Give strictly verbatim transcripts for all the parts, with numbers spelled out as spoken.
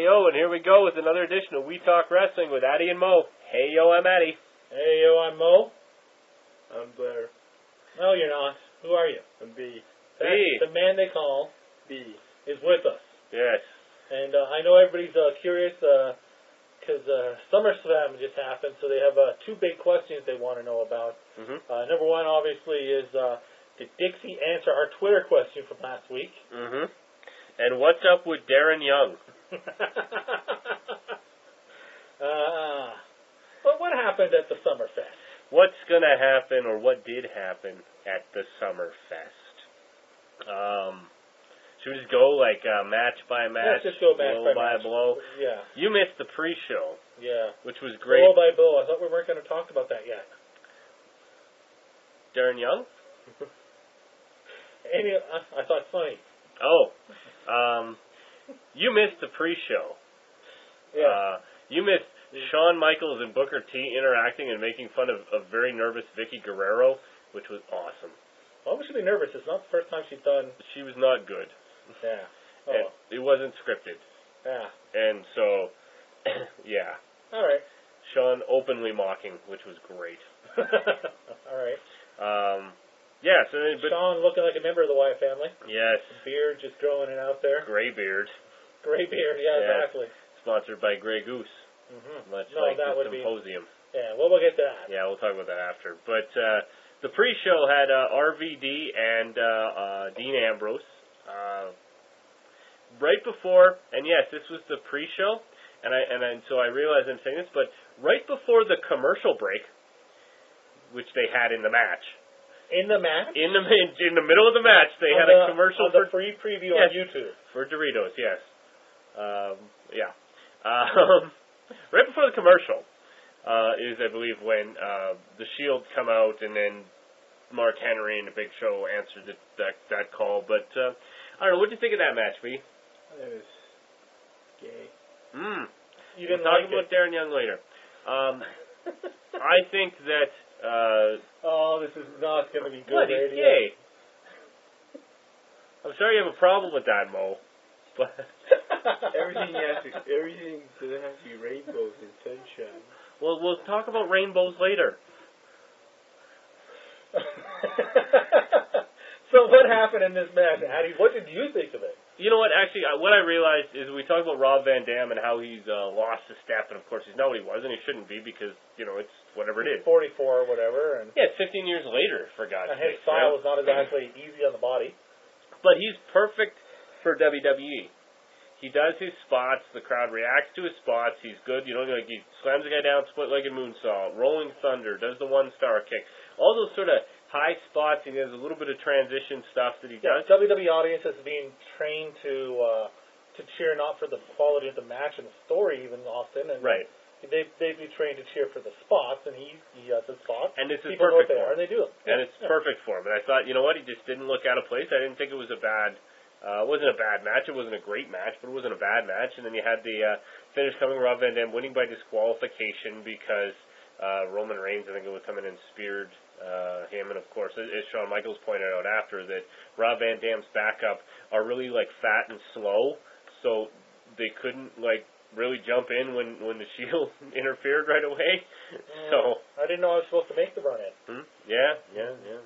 Hey yo, and here we go with another edition of We Talk Wrestling with Addy and Mo. Hey yo, I'm Addy. Hey yo, I'm Mo. I'm Blair. No, you're not. Who are you? I'm B. That's B. The man they call B. is with us. Yes. And uh, I know everybody's uh, curious because uh, uh, SummerSlam just happened, so they have uh, two big questions they want to know about. Mm-hmm. Uh, number one, obviously, is uh, did Dixie answer our Twitter question from last week? Mm-hmm. And what's up with Darren Young? uh, well, what happened at the Summerfest? What's going to happen, or what did happen at the Summerfest? Um, should we just go like uh, match by match? Let's just go match blow by by match. blow? Yeah. You missed the pre-show, Yeah. which was great. Blow by blow. I thought we weren't going to talk about that yet. Darren Young? Any, I, I thought funny. Oh. Um, you missed the pre-show. Yeah. Uh, you missed Shawn Michaels and Booker T interacting and making fun of a very nervous Vicky Guerrero, which was awesome. Why would she be nervous? It's not the first time she's done. She was not good. Yeah. Oh. And it wasn't scripted. Yeah. And so, yeah. All right. Shawn openly mocking, which was great. All right. Um, yeah, so then, but Shawn looking like a member of the Wyatt family. yes, Beard just growing it out there. gray beard, Gray beard. Yeah, Yes. exactly. sponsored by Grey Goose, Mm-hmm. much No, like that the would be- symposium. Yeah. Well, we'll get to that. Yeah, we'll talk about that after. But uh, the pre-show had uh, R V D and uh, uh, Dean Ambrose. Uh, right before, and yes, this was the pre-show, and I and, I, and so I realize I'm saying this, but right before the commercial break, which they had in the match, In the match. in the in the middle of the match, they on had the, a commercial on the for free preview Yes. on YouTube. for Doritos. Yes, um, yeah. Um, right before the commercial uh, is, I believe, when uh, the Shield come out, and then Mark Henry and the Big Show answered it, that that call. But uh, I don't know. What did you think of that match, B? It was gay. Mm. You didn't we'll talk like about it. Darren Young later. Um, I think that. Uh, Oh, this is not going to be good what? He's radio. gay. I'm sorry you have a problem with that, Mo. But Everything has to, everything doesn't have to be rainbows and sunshine. well, we'll talk about rainbows later. So what happened in this match, Addy? What did you think of it? You know what? Actually, uh, what I realized is we talked about Rob Van Dam and how he's uh, lost a step, and of course he's not what he was, and he shouldn't be because you know it's whatever it is. forty-four or whatever, and Yeah, it's fifteen years later, for God's uh, his sake. style right? was not exactly easy on the body. But he's perfect for W W E. He does his spots. The crowd reacts to his spots. He's good. You know, like he slams the guy down, split-legged moonsault, rolling thunder, does the one-star kick. All those sort of high spots. He has a little bit of transition stuff that he Yeah, does. W W E audience is being trained to uh, to cheer not for the quality of the match and the story even often, and Right. they they'd be trained to cheer for the spots, and he he has the spots. And this is People know what perfect they for are, him. and they do them. And Yeah, it's yeah. perfect for him. And I thought, you know what, he just didn't look out of place. I didn't think it was a bad, uh, it wasn't a bad match. It wasn't a great match, but it wasn't a bad match. And then you had the uh, finish coming, Rob Van Dam winning by disqualification because uh, Roman Reigns, I think it was coming in, speared uh, him. And of course, as as Shawn Michaels pointed out after, that Rob Van Dam's backup are really like fat and slow, so they couldn't like really jump in when when the Shield interfered right away. Mm, So. I didn't know I was supposed to make the run in. Hmm? Yeah, yeah, yeah.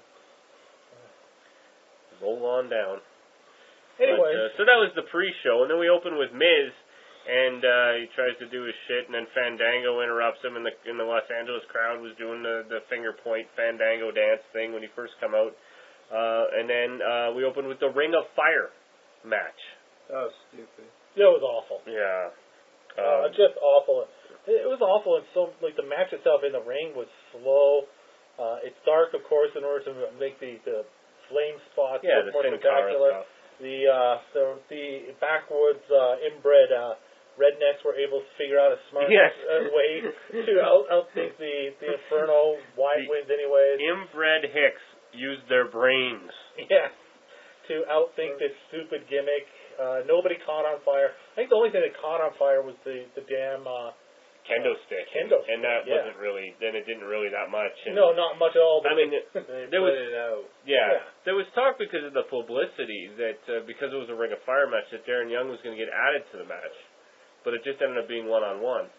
Roll on down. Anyway, But, uh, so that was the pre-show, and then we open with Miz, and uh, he tries to do his shit, and then Fandango interrupts him, and the in the Los Angeles crowd was doing the, the finger point Fandango dance thing when he first come out, uh, and then uh, we open with the Ring of Fire match. That was stupid. it was awful. Yeah. Uh, Um, just awful. It was awful, and so like the match itself in the ring was slow. Uh, it's dark, of course, in order to make the, the flame spots yeah, look the more Sin Cara spectacular. stuff. The uh, the the backwoods uh, inbred uh, rednecks were able to figure out a smart Yes. uh, way to out, outthink the the Inferno wide The winds, anyways. Inbred Hicks used their brains. Yeah, to outthink this stupid gimmick. Uh, nobody caught on fire. I think the only thing that caught on fire was the the damn uh, Kendo stick. Kendo And that stick, yeah. wasn't really, then it didn't really that much. And no, not much at all. But I mean, it, They there put was, it out. yeah, Yeah. there was talk because of the publicity that uh, because it was a Ring of Fire match that Darren Young was going to get added to the match. but it just ended up being one on one.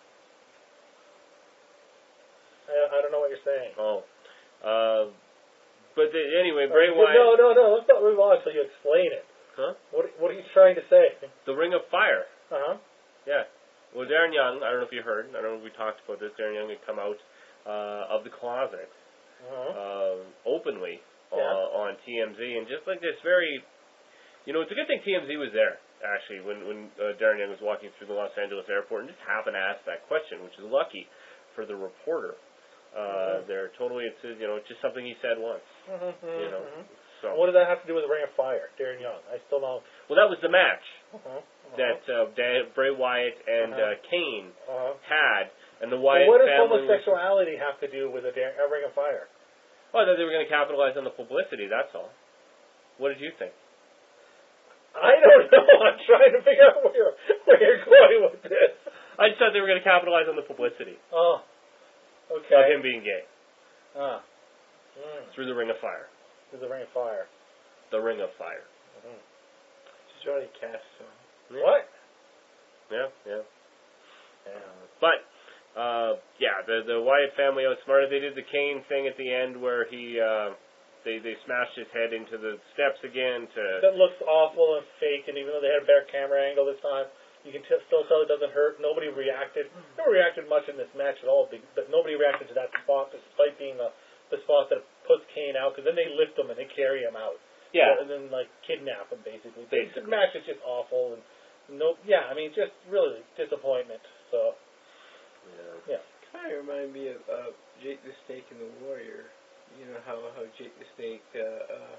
I, I don't know what you're saying. Oh, uh, but the, anyway, Bray Uh, Wyatt. No, no, no. Let's not move on until you explain it. Huh? What What are you trying to say? The Ring of Fire. Uh huh. Yeah. Well, Darren Young, I don't know if you heard, I don't know if we talked about this, Darren Young had come out uh, of the closet Uh-huh. uh, openly Yeah. uh, on T M Z, and just like this very, you know, it's a good thing T M Z was there, actually, when, when uh, Darren Young was walking through the Los Angeles airport and just happened to ask that question, which is lucky for the reporter. Uh, Mhm. They're totally, it's, you know, it's just something he said once, Mhm, mhm, you know. mhm. So. What does that have to do with the Ring of Fire, Darren Young? I still don't. Well, that was the match Uh-huh. Uh-huh. that uh, Dan, Bray Wyatt and Uh-huh. uh, Kane Uh-huh. had, and the Well, Wyatt what does family was... homosexuality have to do with a, Dar- a Ring of Fire? Oh, I thought they were going to capitalize on the publicity, that's all. What did you think? I don't know. I'm trying to figure out where you're, where you're going with this. I just thought they were going to capitalize on the publicity Oh, of okay. him being gay Ah. Mm. through the Ring of Fire. There's a Ring of Fire. The Ring of Fire. Mhm. It's Johnny Cash song. Yeah. What? Yeah, yeah. Yeah. But, uh, yeah, the the Wyatt family outsmarted. They did the Kane thing at the end where he, uh, they, they smashed his head into the steps again to... That looks awful and fake, and even though they had a better camera angle this time, you can t- still tell it doesn't hurt. Nobody reacted. Nobody reacted much in this match at all, but nobody reacted to that spot, despite being the, the spot that puts Kane out, because then they lift him and they carry him out. Yeah. And then, like, kidnap him, basically. Basically. The match is just awful, and no, yeah, I mean, just really disappointment. So, Yeah. yeah. Kind of remind me of uh, Jake the Snake and the Warrior. You know how how Jake the Snake uh, uh,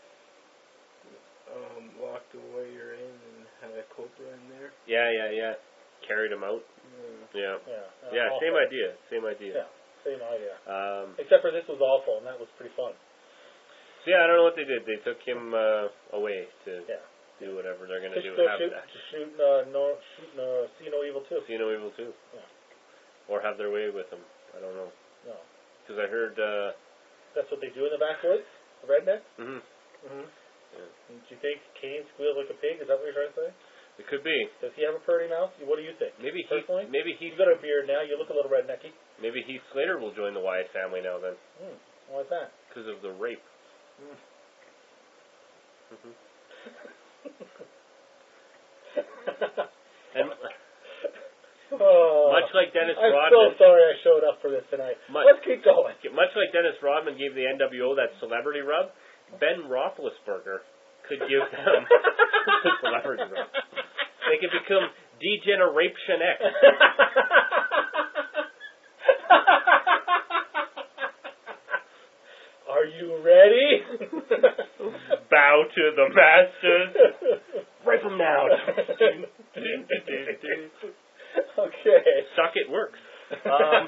um, locked the Warrior in and had a cobra in there. Yeah, yeah, yeah. Carried him out. Yeah. Yeah. Yeah, uh, Yeah, awful. same idea. Same idea. Yeah, same idea. Um, Except for this was awful, and that was pretty fun. so, yeah, I don't know what they did. They took him uh, away to Yeah. do whatever they're going to Just do. go Have shoot, that. just shoot, uh, no, shoot, no, see no evil too. See no evil too. Yeah. Or have their way with him. I don't know. No, Because I heard... Uh, that's what they do in the backwoods, the redneck. mhm. Mm-hmm. Yeah. Do you think Kane squeals like a pig? Is that what you're trying to say? It could be. Does he have a purty mouth? What do you think? Maybe he. Personally, Maybe he. you've got a beard now. You look a little rednecky. Maybe Heath Slater will join the Wyatt family now then, Hmm. Why's that? because of the rape. Mm. Mhm. And Oh, much like Dennis I'm Rodman, so sorry I showed up for this tonight. Much- Let's keep going. much like Dennis Rodman gave the N W O that celebrity rub, Ben Roethlisberger could give them the celebrity rub. They could become Degeneration X. Are you ready? Bow to the masters. Rape them now. Okay. Suck it works. Um,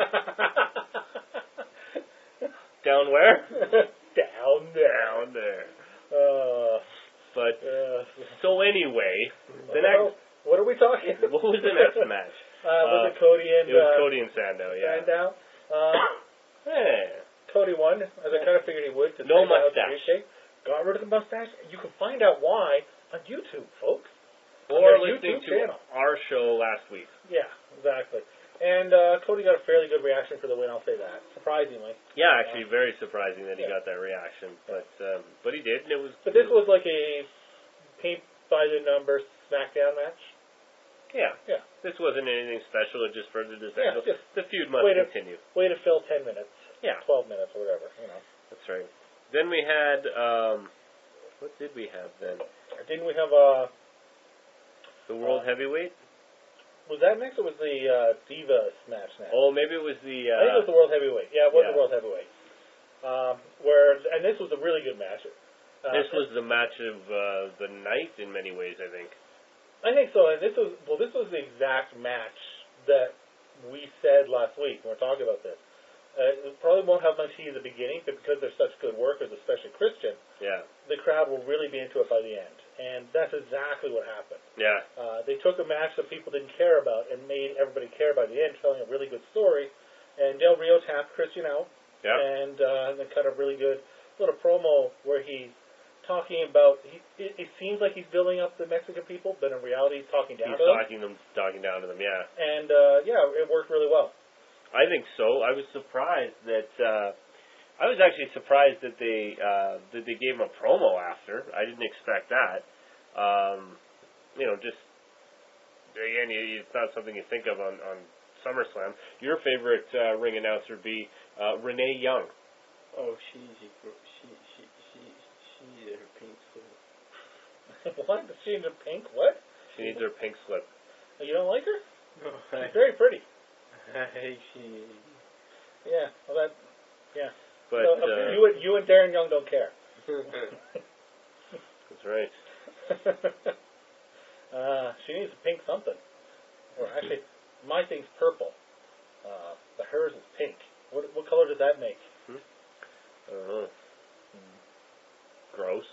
down where? Down there. Down there. Uh, But uh, so anyway, the well, next. what are we talking? What was the next match? Uh, was Uh, it Cody and It was uh, Cody and Sandow. Yeah. Sandow? Uh, Yeah. Cody won, as I kind of figured he would. 'cause No Sandow had the mustache. shake. Got rid of the mustache. You can find out why on YouTube, folks. On Or their listening YouTube to channel. our show last week. Yeah, exactly. And uh, Cody got a fairly good reaction for the win, I'll say that. Surprisingly. Yeah, actually, very surprising that he Yeah. got that reaction, but um, but he did, and it was. But this was like a paint by the numbers SmackDown match. Yeah. Yeah. This wasn't anything special. It just furthered the Yeah, just the feud must way to- continue. Way to fill ten minutes. Yeah. twelve minutes or whatever, you know. That's right. Then we had um, what did we have then? Didn't we have uh The World Uh, Heavyweight. was that next or was the uh, Diva match next? Oh, maybe it was the. Uh, I think it was the World Heavyweight. Yeah, it was yeah. the World Heavyweight. Um, where and this was a really good match. Uh, this was the match of uh, the night in many ways, I think. I think so. And this was well, this was the exact match that we said last week when we were talking about this. Uh, it probably won't have much heat at the beginning, but because they're such good workers, especially Christian, Yeah. the crowd will really be into it by the end. And that's exactly what happened. Yeah. Uh, they took a match that people didn't care about and made everybody care by the end, telling a really good story. And Del Rio tapped Christian out Yeah. and uh, then cut a really good little promo where he talking about. He, it, it seems like he's building up the Mexican people, but in reality, he's talking down He's to them. talking them, talking down to them. Yeah, And uh, yeah, it worked really well. I think so. I was surprised that. Uh, I was actually surprised that they uh, that they gave him a promo after. I didn't expect that. Um, you know, just again, you, it's not something you think of on, on SummerSlam. Your favorite uh, ring announcer would be uh, Renee Young. Oh, she's a gr- she she she she needs her pink slip. What? She in the pink? What? She needs her pink slip. Oh, you don't like her? No, She's very pretty. I she. Yeah. Well, that. Yeah. But So, uh, you and you and Darren Young don't care. that's right. uh, she needs a pink something. Or actually, my thing's purple. Uh, but hers is pink. What what color does that make? I don't know. Gross.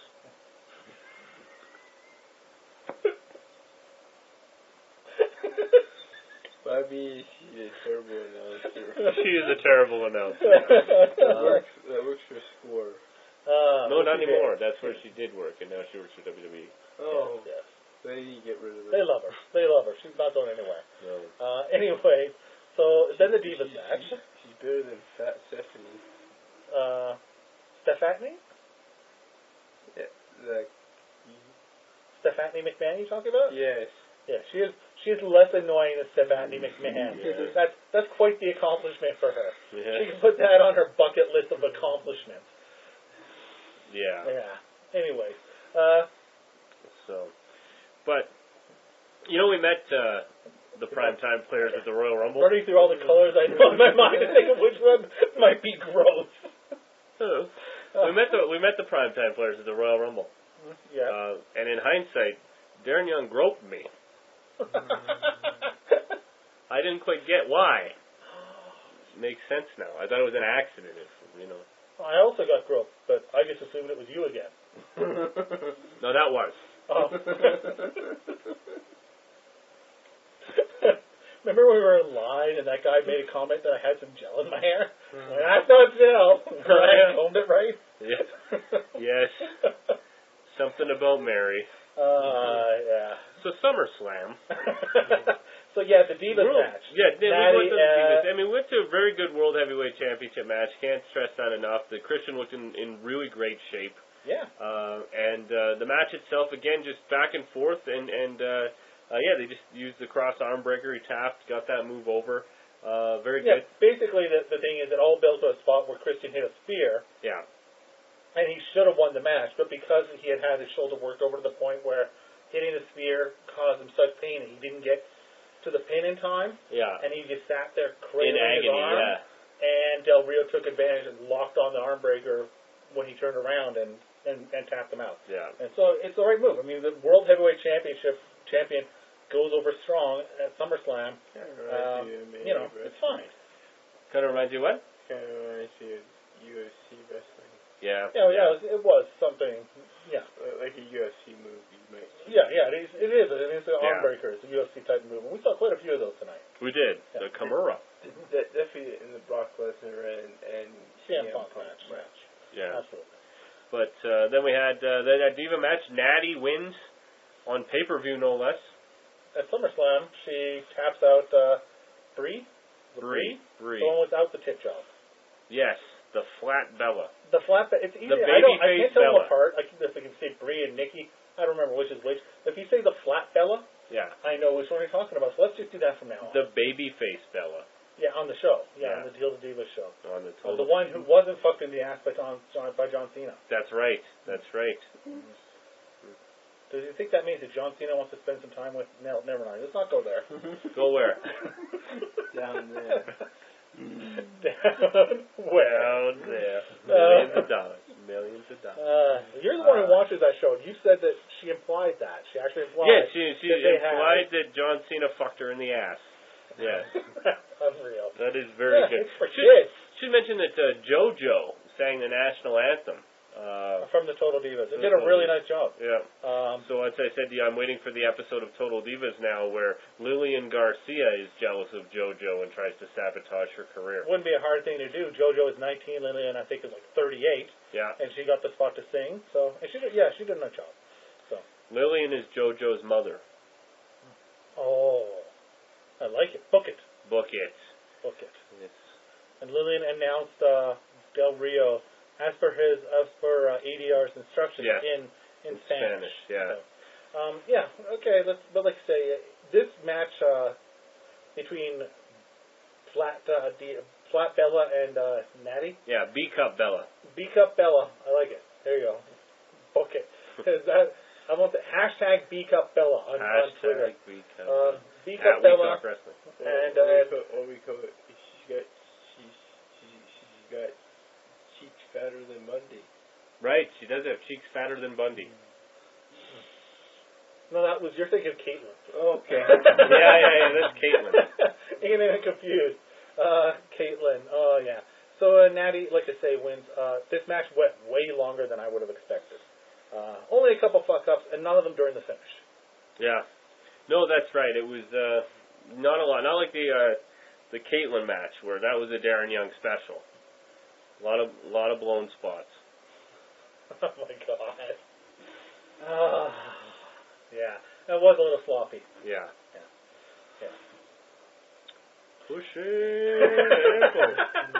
Bobby, she's a terrible announcer. She is a terrible announcer. that works. That works for Score. Uh, No, not she anymore. did. That's where she did work, and now she works for W W E. Oh, Yes, yes. they need to get rid of her. They love her. They love her. She's not going anywhere. No. Uh, anyway, so then the Divas She's- match. She's, she's better than Fat Stephanie. Uh, Stephanie? Yeah, like. Stephanie McMahon you talking about? Yes. Yeah, she is she is less annoying than Stephanie McMahon. Yeah. That's that's quite the accomplishment for her. She Yeah. can put that on her bucket list of accomplishments. Yeah. Yeah. Anyways, uh, So, but you know, we met uh, the primetime players at the Royal Rumble. running through all the colors I know in my mind to think of which one might be gross. Oh. We met the we met the primetime players at the Royal Rumble. Yeah. Uh, and in hindsight, Darren Young groped me. I didn't quite get why. Makes sense now. I thought it was an accident, if, you know. I also got groped, but I just assumed it was you again. No, that was. Oh. Remember when we were in line and that guy made a comment that I had some gel in my hair? Well, that's not gel. I combed it right. Yes. Yes. Something about Mary. Uh, yeah. So SummerSlam. So yeah, the Divas World- match. Yeah, we Natty, went to the uh, Divas. I mean, we went to a very good World Heavyweight Championship match. Can't stress that enough. The Christian looked in, in really great shape. Yeah. Uh, and uh, the match itself, again, just back and forth. And, and uh, uh, yeah, they just used the cross arm breaker. He tapped, got that move over. Uh, very Yeah, good. basically the, the thing is it all built to a spot where Christian hit a spear, Yeah. and he should have won the match, but because he had had his shoulder worked over to the point where hitting the spear caused him such pain, and he didn't get to the pin in time, Yeah. and he just sat there In cradling his agony, arm, yeah. and Del Rio took advantage and locked on the arm breaker when he turned around and, and, and tapped him out. Yeah. And so it's the right move. I mean, the World Heavyweight Championship champion goes over strong at SummerSlam. Kind of Um, reminds you of me, you know, wrestling. it's fine. Kind of reminds you what? Kind of reminds you of U F C wrestling. Yeah. Yeah, yeah, it was, it was something. Yeah, Uh, Like a U F C move you might see. yeah, yeah. It is. It is. It is an Yeah. arm breaker. It's a U F C type movement. We saw quite a few of those tonight. We did. Yeah. The Kimura. De- definitely in the Brock Lesnar and, and C M C M Punk Punk match. match. Yeah. Absolutely. But uh, then we had uh, that that Diva match. Natty wins on pay-per-view, no less. At SummerSlam, she taps out uh, Brie. The Brie. Brie. The one without the tip job. Yes. The flat Bella. The flat. It's easy. The I don't. I babyface can't tell them Bella. apart. I can, if I can say Brie and Nikki, I don't remember which is which. If you say the flat Bella, Yeah. I know which one you're talking about. So let's just do that from now on. The babyface Bella. Yeah, on the show. Yeah, Yeah. on the Deal to Divas show. On the Oh, total. the one who wasn't fucked in the ass by John, John by John Cena. That's right. That's right. Does you think that means that John Cena wants to spend some time with? No, never mind. Let's not go there. Go where? Down there. Down where? Down there. Millions of dollars. Millions of dollars. Uh, you're the one who Uh, watches that show. You said that she implied that. She actually implied. Yeah, she she that they had- implied that John Cena fucked her in the ass. Yes. Unreal. That is very Yeah, good. it's for Should, kids. should mention that uh, JoJo sang the national anthem Uh, from the Total Divas. They did a really nice job. Yeah. Um, So as I said to you, I'm waiting for the episode of Total Divas now where Lillian Garcia is jealous of JoJo and tries to sabotage her career. wouldn't be a hard thing to do. JoJo is nineteen, Lillian I think is like thirty-eight, Yeah. and she got the spot to sing. So, and she did, yeah, she did a nice job. So, Lillian is JoJo's mother. oh, I like it. Book it. Book it. Book it. It's, And Lillian announced uh, Del Rio as per his as per uh, A D R's instructions Yes. in in, in Spanish. Spanish, yeah. So, um, yeah. Okay. Let's but like I say uh, this match uh, between Flat uh, D, Flat Bella and uh, Natty. Yeah, B Cup Bella. B Cup Bella. I like it. There you go. Book it. Is that I want the hashtag B Cup Bella on, on Twitter. Hashtag B Cup. Um, B At Cup We Bella Talk Wrestling. and Or we uh, call, or we call it, she's got, she's, she's, she's got cheeks fatter than Bundy. Right, she does have cheeks fatter than Bundy. no, that was you're thinking of Caitlyn. Okay. yeah, yeah, yeah, that's Caitlyn. You're getting confused. Uh, Caitlyn. Oh yeah. So uh, Natty, like I say, wins. Uh, this match went way longer than I would have expected. Uh, only a couple fuck ups, and none of them during the finish. Yeah. No, that's right. It was uh, not a lot. Not like the uh, the Caitlyn match where that was a Darren Young special. A lot of lot of blown spots. Oh my god. Uh, yeah, that was a little sloppy. Yeah. Yeah. Yeah. Pushing.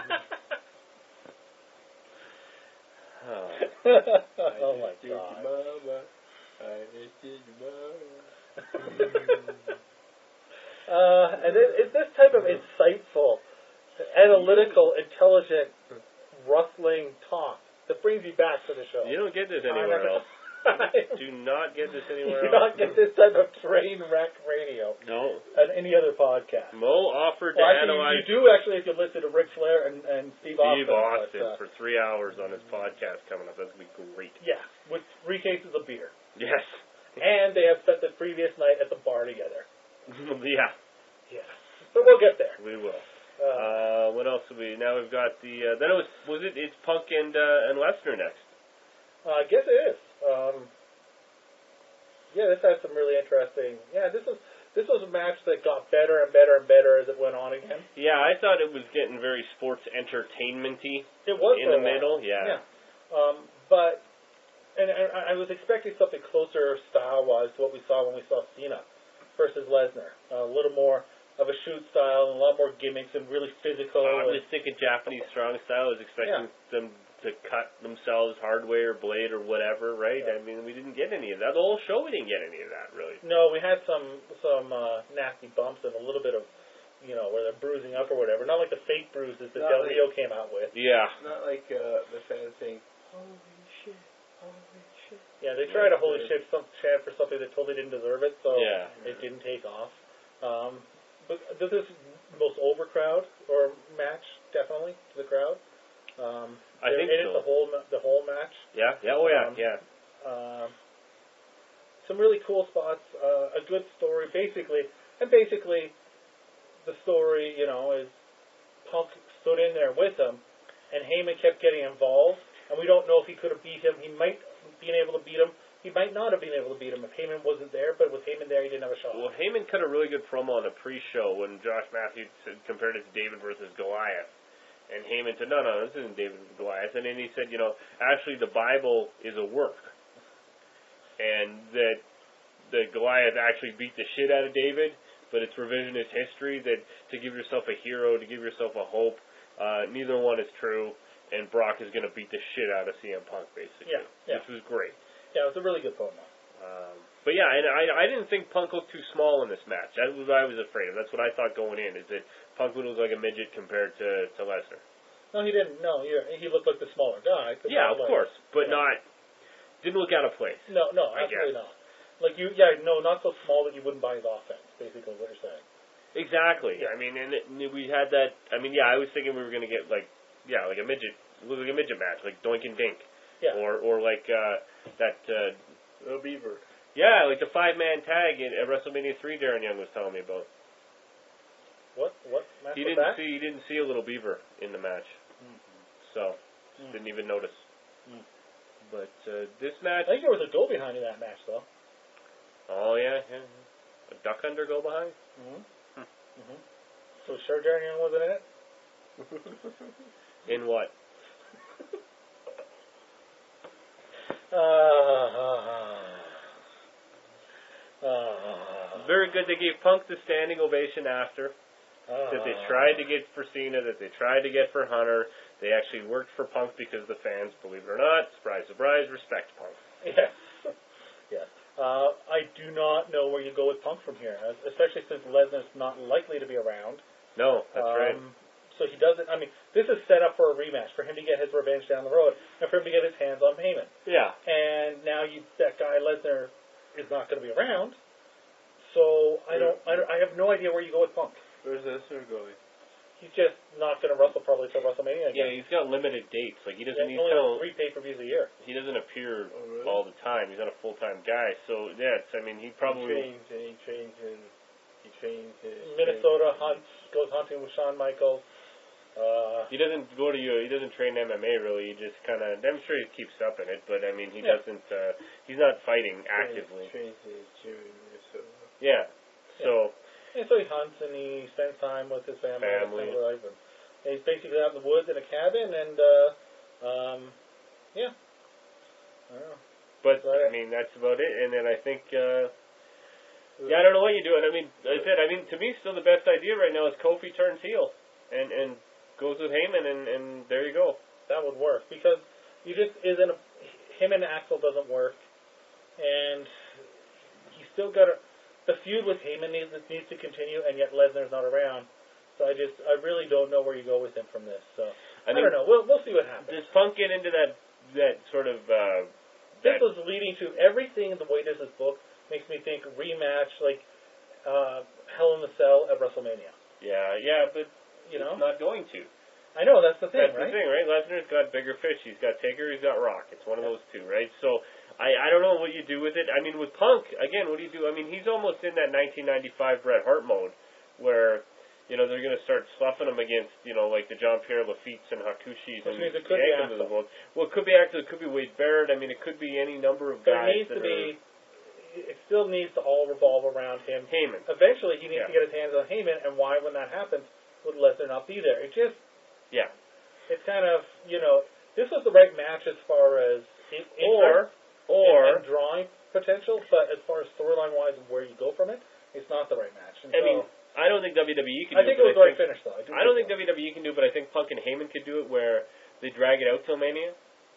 oh. Oh my Your god. mama. I did your mama. Uh, and it, it's this type of insightful, analytical, intelligent, rustling talk that brings you back to the show. You don't get this anywhere else. Do not get this You anywhere do else. not get this type of train wreck radio No. on any other podcast. Mo offered to Well, actually, analyze you do actually if you listen to Ric Flair and, and Steve, Steve Austin. Austin but, uh, for three hours on his podcast coming up. That's going to be great. yeah, with three cases of beer. Yes. And they have spent the previous night at the bar together. yeah. Yeah. So we'll get there. We will. Uh, Uh, what else do we? Now we've got the. Uh, then it was. Was it? It's Punk and uh, and Lesnar next. Uh, I guess it is. Um, yeah, this has some really interesting. Yeah, this was this was a match that got better and better and better as it went on again. Yeah, I thought it was getting very sports entertainment-y It was in for a the while. middle. Yeah. Yeah. Um, but and, and I was expecting something closer style-wise to what we saw when we saw Cena versus Lesnar. Uh, a little more of a shoot style and a lot more gimmicks and really physical. Uh, I and, was thinking Japanese strong style. I was expecting them to cut themselves hardway or blade or whatever, right? Yeah. I mean, we didn't get any of that. The whole show, we didn't get any of that, really. no, we had some some uh, nasty bumps and a little bit of, you know, where they're bruising up or whatever. Not like the fake bruises that Not Del like- Rio came out with. Yeah. Not like uh, the fans saying, holy shit, holy shit. Yeah, they tried to holy Yeah. shit some chant for something that totally didn't deserve it, so Yeah. it didn't take off. Um, but this is most over crowd or match definitely to the crowd. Um, I they're think in so. it the whole ma- the whole match. Yeah. Yeah. Oh, yeah. Um, yeah. Um, some really cool spots. Uh, a good story, basically, and basically, the story, you know, is Punk stood in there with him, and Heyman kept getting involved, and we don't know if he could have beat him. He might been able to beat him. He might not have been able to beat him if Heyman wasn't there, but with Heyman there, he didn't have a shot. Well, Heyman cut a really good promo on the pre-show when Josh Matthews said, compared it to David versus Goliath. And Heyman said, no, no, this isn't David versus Goliath. And then he said, you know, actually the Bible is a work. And that that Goliath actually beat the shit out of David, but it's revisionist history, that to give yourself a hero, to give yourself a hope, uh, neither one is true. And Brock is going to beat the shit out of C M Punk, basically. Yeah, yeah. Which was great. Yeah, it was a really good promo. Um, but yeah, and I, I didn't think Punk looked too small in this match. That was what I was afraid of. That's what I thought going in, is that Punk would look like a midget compared to, to Lesnar. No, he didn't. No, he, he looked like the smaller guy. but Yeah, not of like- course, but yeah. not, didn't look out of place. No, no, I absolutely guess. not. Like you, yeah, no, not so small that you wouldn't buy his offense. Basically, what you're saying. Exactly. Yeah. I mean, and it, we had that, I mean, yeah, I was thinking we were going to get like, yeah, like a midget, look like a midget match, like Doink and Dink. Yeah. Or, or like uh, that, uh, Oh, Beaver. yeah, like the five-man tag in, at WrestleMania three Darren Young was telling me about. What? What match He was didn't that? see, he didn't see a little beaver in the match. So, Mm. didn't even notice. Mm. But uh, this match, I think there was a goal behind in that match, though. oh yeah, yeah, a duck under go behind. Mm-hmm. Mm-hmm. So sure Darren Young wasn't in it? In what? Uh, uh, uh, Very good. They gave Punk the standing ovation after. uh, That they tried to get for Cena, that they tried to get for Hunter. They actually worked for Punk because the fans, believe it or not, surprise, surprise, respect Punk. Yes. Yes. Uh, I do not know where you go with Punk from here, as- especially since Lesnar's not likely to be around. No, that's um, right. So he doesn't, I mean, this is set up for a rematch, for him to get his revenge down the road, and for him to get his hands on Heyman. Yeah. And now you, that guy Lesnar is not going to be around, so I don't, I don't, I have no idea where you go with Punk. Where's Lesnar going? He's just not going to wrestle probably till WrestleMania Yeah, again. he's got limited dates. Like he doesn't Yeah, need only to. like three pay-per-views a year. He doesn't appear Oh, really? all the time. He's not a full-time guy. So yeah, it's, I mean, he He probably. trains and he trains in. He trains in Minnesota hunts, goes hunting with Shawn Michaels. Uh, He doesn't go to you. He doesn't train M M A really. He just kind of. I'm sure he keeps up in it, but I mean, he Yeah. doesn't. Uh, he's not fighting trains- actively. Trains in his gym in Minnesota. Yeah. So and so he hunts and he spends time with his family. and Family. his life, and and he's basically out in the woods in a cabin, and uh, um, yeah. I don't know. But Right. I mean, that's about it. And then I think, uh, yeah, I don't know what you do. And I mean, I said, I mean, to me, still the best idea right now is Kofi turns heel and and goes with Heyman, and and there you go. That would work because you just isn't a, him and Axel doesn't work, and he's still got a, the feud with Heyman needs needs to continue, and yet Lesnar's not around. So I just I really don't know where you go with him from this. So I, I mean, don't know. We'll we'll see what happens. does Punk get into that that sort of uh, This that, was leading to everything. The way this is booked makes me think rematch like uh, Hell in the Cell at WrestleMania. yeah, yeah, but You know, it's not going to. I know that's the thing, That's right? the thing, right? Lesnar's got bigger fish. He's got Taker. He's got Rock. It's one of those two, right? So I I don't know what you do with it. I mean, with Punk again, what do you do? I mean, he's almost in that nineteen ninety-five Bret Hart mode where. You know, they're going to start sloughing him against, you know, like the John Pierre Lafitte's and Hakushis Which and means it could be Yankins of the Axel. world. Well, it could be Axel, it could be Wade Barrett. I mean, it could be any number of But guys it needs that to be. It still needs to all revolve around him. are Heyman. Eventually, he needs Yeah. to get his hands on Heyman, and why, when that happens, would Lesnar not be there? It just, Yeah. it's kind of, you know, this was the right match as far as in- Or, interest or, and, and drawing potential, but as far as storyline wise and where you go from it, it's not the right match. And I so, mean, I don't think W W E can I do think it. it was but the I right think, finish, though. I, do I don't think so. W W E can do it, but I think Punk and Heyman could do it where they drag it out till Mania,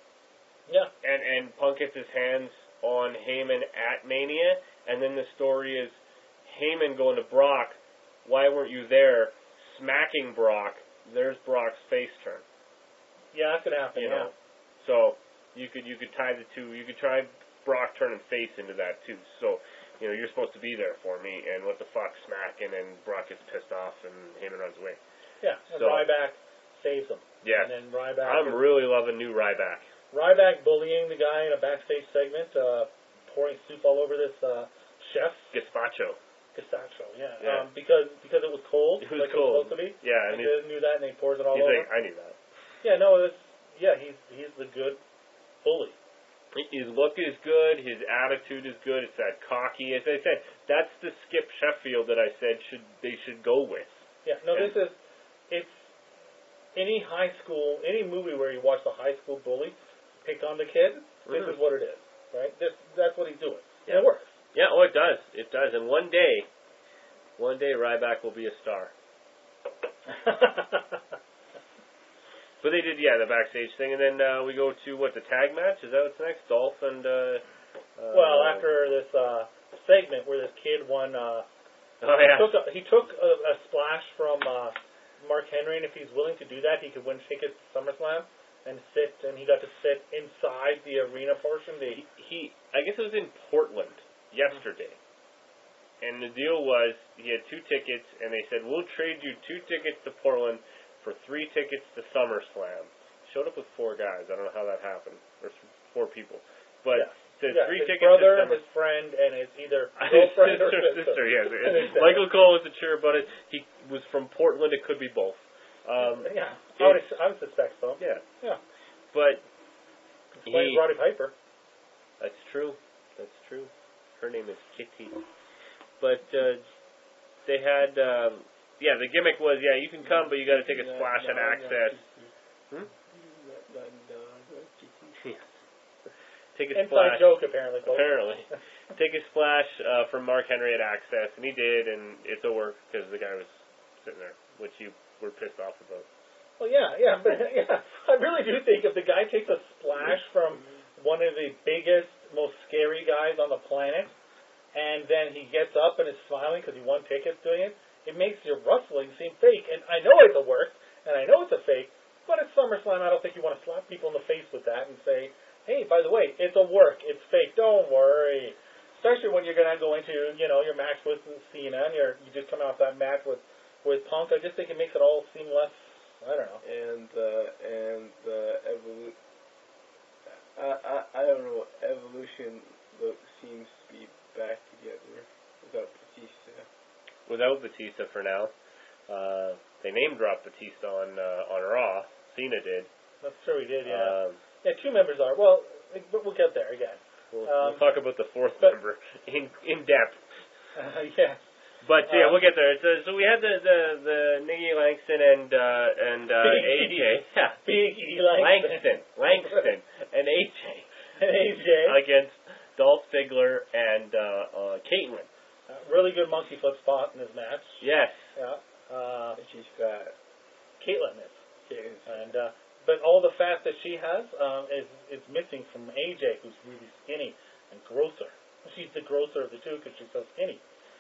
Yeah. and, and Punk gets his hands on Heyman at Mania, and then the story is Heyman going to Brock, why weren't you there, smacking Brock, there's Brock's face turn. Yeah, that could happen, You yeah. know, so you could you could tie the two. You could try Brock turning face into that too. So you know you're supposed to be there for me, and what the fuck, smack, and then Brock gets pissed off, and Heyman runs away. Yeah, and So- Ryback saves him. Yes, And then Ryback, I'm really loving new Ryback. Ryback bullying the guy in a backstage segment, uh, pouring soup all over this uh, chef. Gazpacho. Gazpacho, yeah. Yeah. Um, because because it was cold, It was like cold. it was supposed to be. Yeah, And and he he's, knew that, and he pours it all he's over. like, I knew that. Yeah, no, it's yeah, he's he's the good bully. His look is good. His attitude is good. It's that cocky. As I said, that's the Skip Sheffield that I said should they should go with. Yeah, no, And- this is it's any high school, any movie where you watch the high school bully pick on the kid. This Mhm. is what it is, right? This that's what he's doing, Yeah. and it works. Yeah, oh, it does. It does. And one day, one day Ryback will be a star. But they did, yeah, the backstage thing, and then uh, we go to what, the tag match? Is that what's next? Dolph and uh, uh, Well, after this uh, segment where this kid won, uh, oh yeah, he took a, he took a, a splash from uh, Mark Henry, and if he's willing to do that, he could win tickets to SummerSlam and sit, and he got to sit inside the arena portion. The he, he, I guess it was in Portland yesterday, and the deal was he had two tickets, and they said we'll trade you two tickets to Portland for three tickets to SummerSlam. Showed up with four guys. I don't know how that happened, or four people, but Yeah. said yeah, three his tickets brother, to SummerSlam. his friend, and his either His girlfriend sister, or sister. sister, yes. Exactly. Michael Cole wasn't sure about it. He was from Portland. It could be both. Um, yeah, I would, I would suspect so. yeah. Yeah. But Playing He- Roddy Piper. That's true. That's true. Her name is Kitty. But uh, they had, um, yeah, the gimmick was, yeah, you can come, but you got to take a splash at Access. Hmm? Take a Inside splash. joke, apparently. Folks. Apparently. Take a splash uh, from Mark Henry at Access, and he did, and it's a work because the guy was sitting there, which you were pissed off about. Well, yeah, yeah, but yeah, I really do think if the guy takes a splash from one of the biggest, most scary guys on the planet, and then he gets up and is smiling because he won tickets doing it, it makes your wrestling seem fake. And I know it's a work, and I know it's a fake, but at SummerSlam, I don't think you want to slap people in the face with that and say, hey, by the way, it's a work, it's fake, don't worry. Especially when you're going to go into, you know, your match with Cena, and you're, you just come off that match with, with Punk. I just think it makes it all seem less, I don't know. And uh, and uh, evolu- I, I I don't know. Evolution look, seems to be back together without Batista. Without Batista for now. Uh, they name dropped Batista on uh, on Raw. Cena did. That's true, we did, yeah. Um, yeah, two members are. Well, but we'll get there again. we'll, Um, we'll talk about the fourth but- member in in depth. Uh, yeah. But yeah, Um, we'll get there. So, so we had the the, the Nikki Langston and uh, and uh, Big A J. Yeah. Big E Langston. Langston, Langston, and A J And A J. against Dolph Ziggler and uh, uh, Caitlyn. Uh, really good monkey foot spot in this match. Yes. Yeah. Uh, And she's fat. Caitlyn is. Kittens. And, uh, but all the fat that she has um, is, is missing from A J, who's really skinny and grosser. She's the grosser of the two because she's so skinny.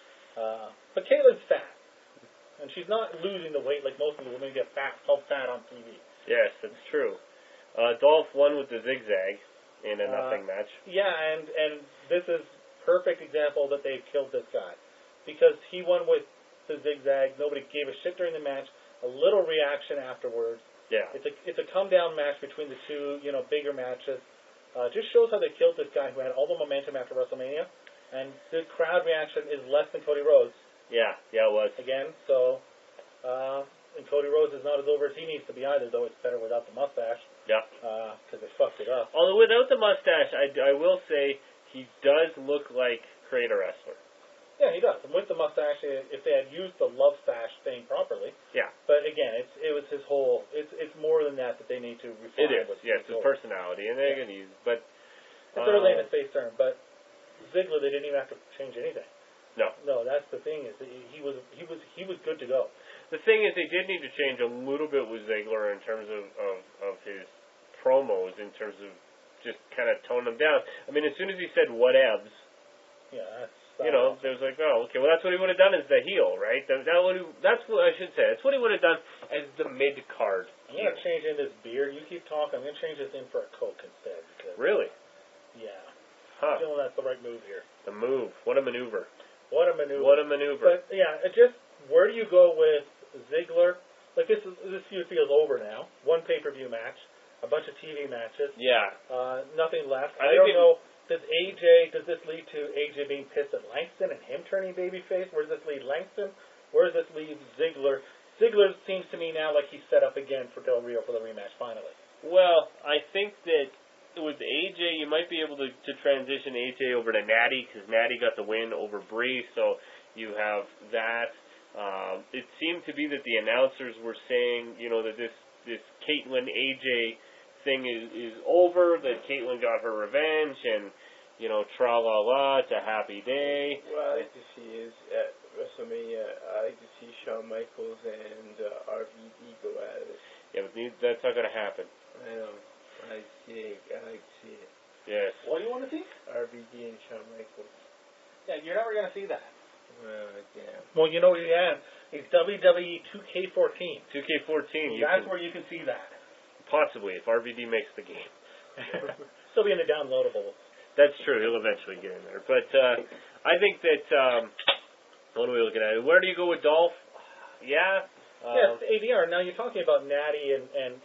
Uh, but Caitlyn's fat. And she's not losing the weight like most of the women get fat, so fat on T V. Yes, that's true. Uh, Dolph won with the zigzag in a Uh, nothing match. Yeah, and, and this is perfect example that they've killed this guy. Because he won with the zigzag, nobody gave a shit during the match, a little reaction afterwards. Yeah. It's a it's a come down match between the two, you know, bigger matches. Uh, just shows how they killed this guy who had all the momentum after WrestleMania, and the crowd reaction is less than Cody Rhodes Yeah, yeah, it was. again. So, uh, and Cody Rhodes is not as over as he needs to be either, though it's better without the mustache Yeah. because they fucked it up. Although without the mustache, I, I will say he does look like Creator Wrestler. Yeah, he does. And with the mustache, i- if they had used the love stash thing properly, Yeah. but again, it's it was his whole. It's it's more than that that they need to refine. It is. with Yes, his Cody. personality, and they're Yeah. going to use. But It's early in uh, his face turn, but Ziggler, they didn't even have to change anything. no. No, that's the thing is that he he was he was he was good to go. The thing is, they did need to change a little bit with Ziggler in terms of, of, of his promos, in terms of just kind of tone them down. I mean, as soon as he said whatevs, Yeah, that's you know, there was like, oh, okay, well, that's what he would have done as the heel, right? That, that would he, that's what I should say. That's what he would have done as the mid card. I'm gonna change in this beard. You keep talking. I'm gonna change this in for a Coke instead. Because, Really? yeah, Huh? I'm feeling that's the right move here. The move. What a maneuver. What a maneuver. What a maneuver. But yeah, it just where do you go with Ziggler? Like this is this feud feels over now. One pay per view match, a bunch of T V matches, Yeah. uh, nothing left. I I, don't think- know. Does A J does this lead to A J being pissed at Langston and him turning babyface? Where does this lead Langston? Where does this lead Ziggler? Ziggler seems to me now like he's set up again for Del Rio for the rematch finally. Well, I think that with A J, you might be able to, to transition A J over to Natty, because Natty got the win over Bree, so you have that. Um, it seemed to be that the announcers were saying, you know, that this, this Caitlyn A J thing is, is over, that Caitlyn got her revenge, and, you know, tra-la-la, it's a happy day. What I like to see is at WrestleMania, I like to see Shawn Michaels and uh, R V D go at it. Yeah, but these- that's not going to happen. I know. I see it. I like to see it. Yes. What do you want to see? R V D and Shawn Michaels. Yeah, you're never gonna see that. Well, damn. Well, you know what you have? It's W W E two K fourteen. two K fourteen, you That's can, where you can see that. possibly, if R V D makes the game. Still be in the downloadable. That's true. He'll eventually get in there. But uh, I think that, um, what are we looking at? Where do you go with Dolph? Yeah. Um, Yes, A D R. Now you're talking about Natty and, and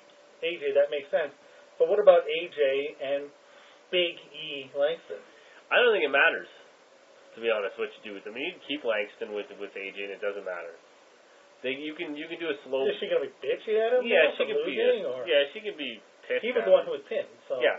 A J. That makes sense. But what about A J and Big E Langston? I don't think it matters, to be honest, what you do with them. I mean, you can keep Langston with with A J, and it doesn't matter. They, you can you can do a slow. Is she going to be bitchy at him? yeah, now she for can be. losing, A, or? yeah, she can be pissed. He was at the one him. who was pinned. So Yeah,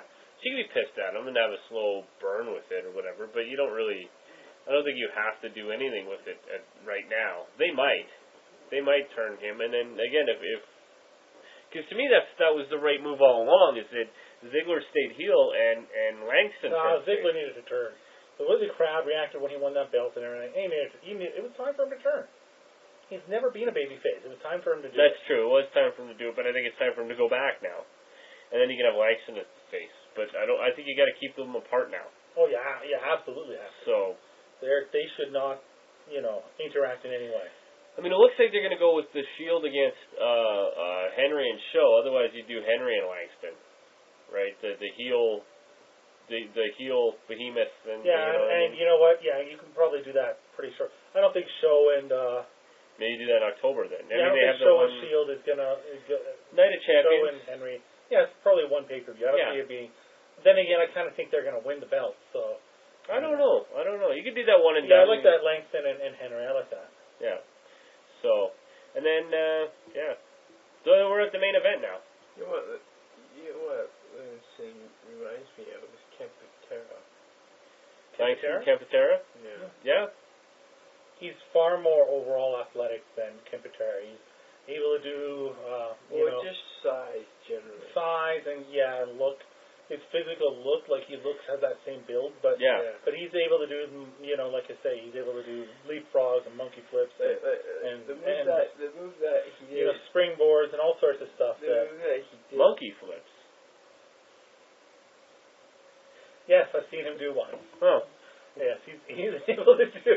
you can be pissed at him and have a slow burn with it or whatever, but you don't really. I don't think you have to do anything with it at, right now. They might, they might turn him, and then again, if, if because to me that's that was the right move all along. Is that Ziggler stayed heel and and Langston. No, turned Ziggler face. needed to turn. The way the crowd reacted when he won that belt and everything, he needed to, he needed, it was time for him to turn. He's never been a babyface. It was time for him to do That's it. true. It was time for him to do it, but I think it's time for him to go back now, and then you can have Langston as the face. But I don't. I think you got to keep them apart now. Oh yeah, yeah, absolutely. Have to. So. They're, they should not, you know, interact in any way. I mean, it looks like they're going to go with the Shield against uh, uh, Henry and Show. Otherwise, you do Henry and Langston, right? The the heel, the the heel behemoth. And, Yeah, you know, and, and you know what? Yeah, you can probably do that pretty sure. I don't think Show and uh, maybe do that in October then. I yeah, mean, I don't they think have Show the and one Shield is gonna is go, Night of Show Champions. and Henry. Yeah, it's probably one pay per view. I don't Yeah. see it being. Then again, I kind of think they're gonna win the belt. So I don't know. I don't know. You could do that one and yeah, I done. like that Langston and, and Henry. I like that. Yeah. So, and then uh, yeah. So we're at the main event now. You know what? You know what Langston reminds me of is Kempatera. Langston Kempatera. Yeah. Yeah. He's far more overall athletic than Kempatera. He's able to do, uh, you Or know, just size generally. size and yeah, look. His physical look, like he looks, has that same build, but Yeah. but he's able to do, you know, like I say, he's able to do leapfrogs and monkey flips Uh, and, uh, uh, and, the move and that the move that he you know, did. springboards and all sorts of stuff. The That, move that he did. Monkey flips. yes, I've seen him do one. Huh. Yes, he's he's able to do.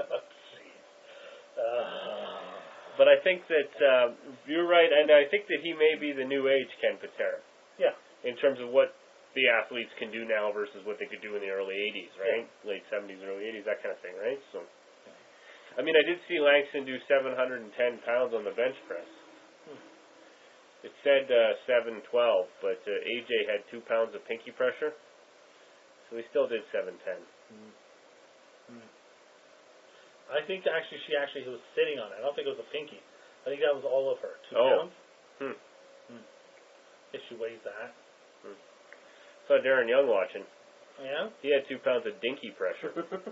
uh, But I think that uh, you're right, and I think that he may be the new age Ken Patera. Yeah. In terms of what the athletes can do now versus what they could do in the early eighties, right? Yeah. Late seventies, early eighties, that kind of thing, right? So, I mean, I did see Langston do seven hundred ten pounds on the bench press. Hmm. It said uh, seven twelve, but uh, A J had two pounds of pinky pressure, so he still did seven ten. Hmm. Hmm. I think actually she actually was sitting on it. I don't think it was a pinky. I think that was all of her. Two Oh. pounds. Hmm. Hmm. If she weighs that. Hmm. Saw Darren Young watching. Yeah? He had two pounds of dinky pressure.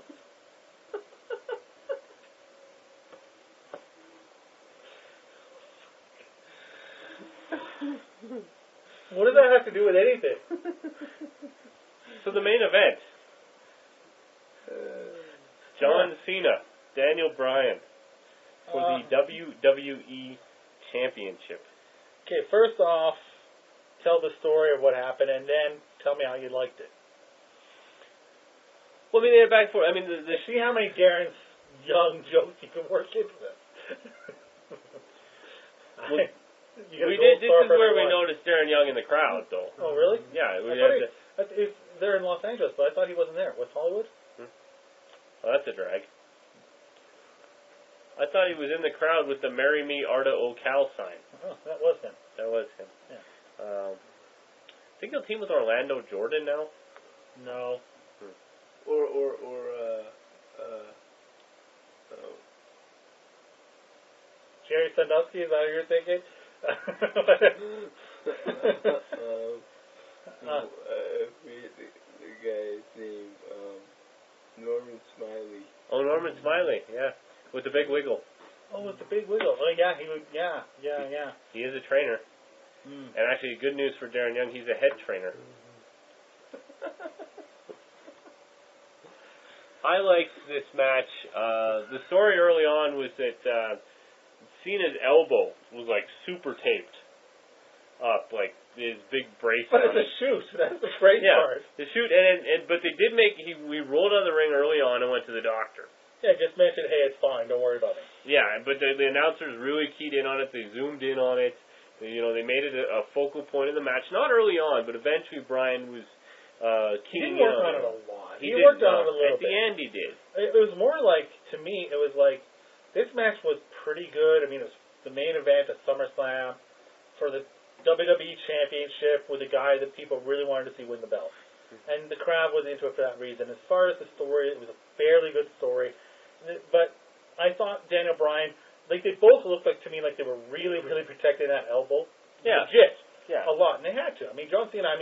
What does that have to do with anything? So the main event, Uh, John Cena, Daniel Bryan, for Uh, the W W E Championship. Okay, first off, tell the story of what happened, and then tell me how you liked it. Well, I mean, they're back for. I mean, the, the See how many Darren's Young jokes you can work into this. Well, you got a we gold did. This star is for where every we one. noticed Darren Young in the crowd, though. Oh, really? Yeah, we I had thought he, to, I th- it's, they're in Los Angeles, but I thought he wasn't there. West Hollywood? oh, that's a drag. I thought he was in the crowd with the "Marry Me, Arda Ocal" sign. Oh, that was him. That was him. Yeah. Um, I think he'll team with Orlando Jordan now. No. or or or uh, uh, uh, Jerry Sandusky, is that what you're thinking? um, Uh. uh, I forget the, the guy's name. Um, Norman Smiley. Oh, Norman Smiley, yeah, with the big wiggle. Oh, with the big wiggle. Oh, yeah, he would. Yeah, yeah, yeah. He is a trainer, Mm. and actually, good news for Darren Young, he's a head trainer. I liked this match. Uh, the story early on was that uh, Cena's elbow was like super taped up, like his big brace. But on it's a it. shoot. That's the great Yeah, part. the shoot, and, and, and but they did make he we rolled out of the ring early on and went to the doctor. Yeah, just mention, hey, it's fine. Don't worry about it. Yeah, but the, the announcers really keyed in on it. They zoomed in on it. They, you know, they made it a, a focal point of the match. Not early on, but eventually Bryan was uh, He keying didn't in work on on it. it a lot. He, did worked not. on it a little At bit. the end, he did. It, it was more like, to me, it was like, this match was pretty good. I mean, it was the main event at SummerSlam for the W W E Championship with a guy that people really wanted to see win the belt. And the crowd was into it for that reason. As far as the story, it was a fairly good story. But I thought Daniel Bryan, like they both looked like to me like they were really, really protecting that elbow. Yeah. Legit. Yeah. A lot. And they had to. I mean, John Cena, I mean,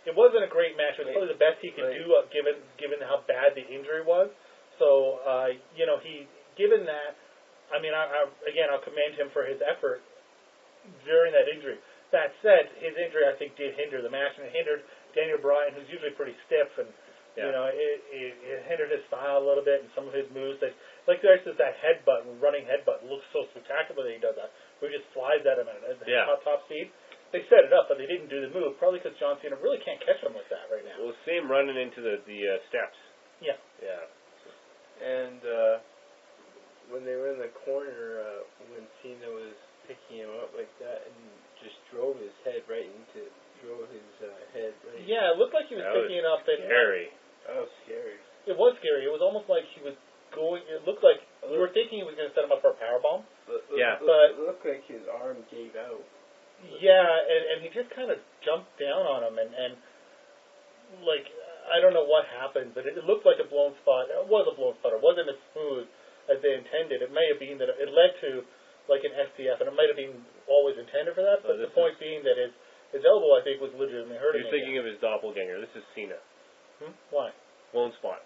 it wasn't a great match. It was probably the best he could Right. do, uh, given given how bad the injury was. So, uh, you know, he given that. I mean, I, I, again, I'll commend him for his effort during that injury. That said, his injury I think did hinder the match, and it hindered Daniel Bryan, who's usually pretty stiff, and Yeah. you know, it, it, it hindered his style a little bit and some of his moves. That, like there's just that headbutt, running headbutt, looks so spectacular that he does that, where he just flies at him at a Yeah. top top speed. They set it up, but they didn't do the move, probably because John Cena really can't catch him like that right now. We'll see him running into the the uh, steps. Yeah. Yeah. And uh, when they were in the corner, uh, when Cena was picking him up like that and just drove his head right into, drove his uh, head right. Yeah, it looked like he was That picking it up, and Scary. That was scary. it was scary. It was almost like he was going. It looked like we were thinking he was going to set him up for a powerbomb. Look, Yeah. look, But- it looked like his arm gave out. Yeah, and, and he just kind of jumped down on him, and, and like I don't know what happened, but it, it looked like a blown spot. It was a blown spot. It wasn't as smooth as they intended. It may have been that it, it led to like an S T F, and it might have been always intended for that. Oh, But the this point being that his his elbow, I think, was legitimately hurting You're him. thinking of his doppelganger. This is Cena. Hmm? Why? Lone spot.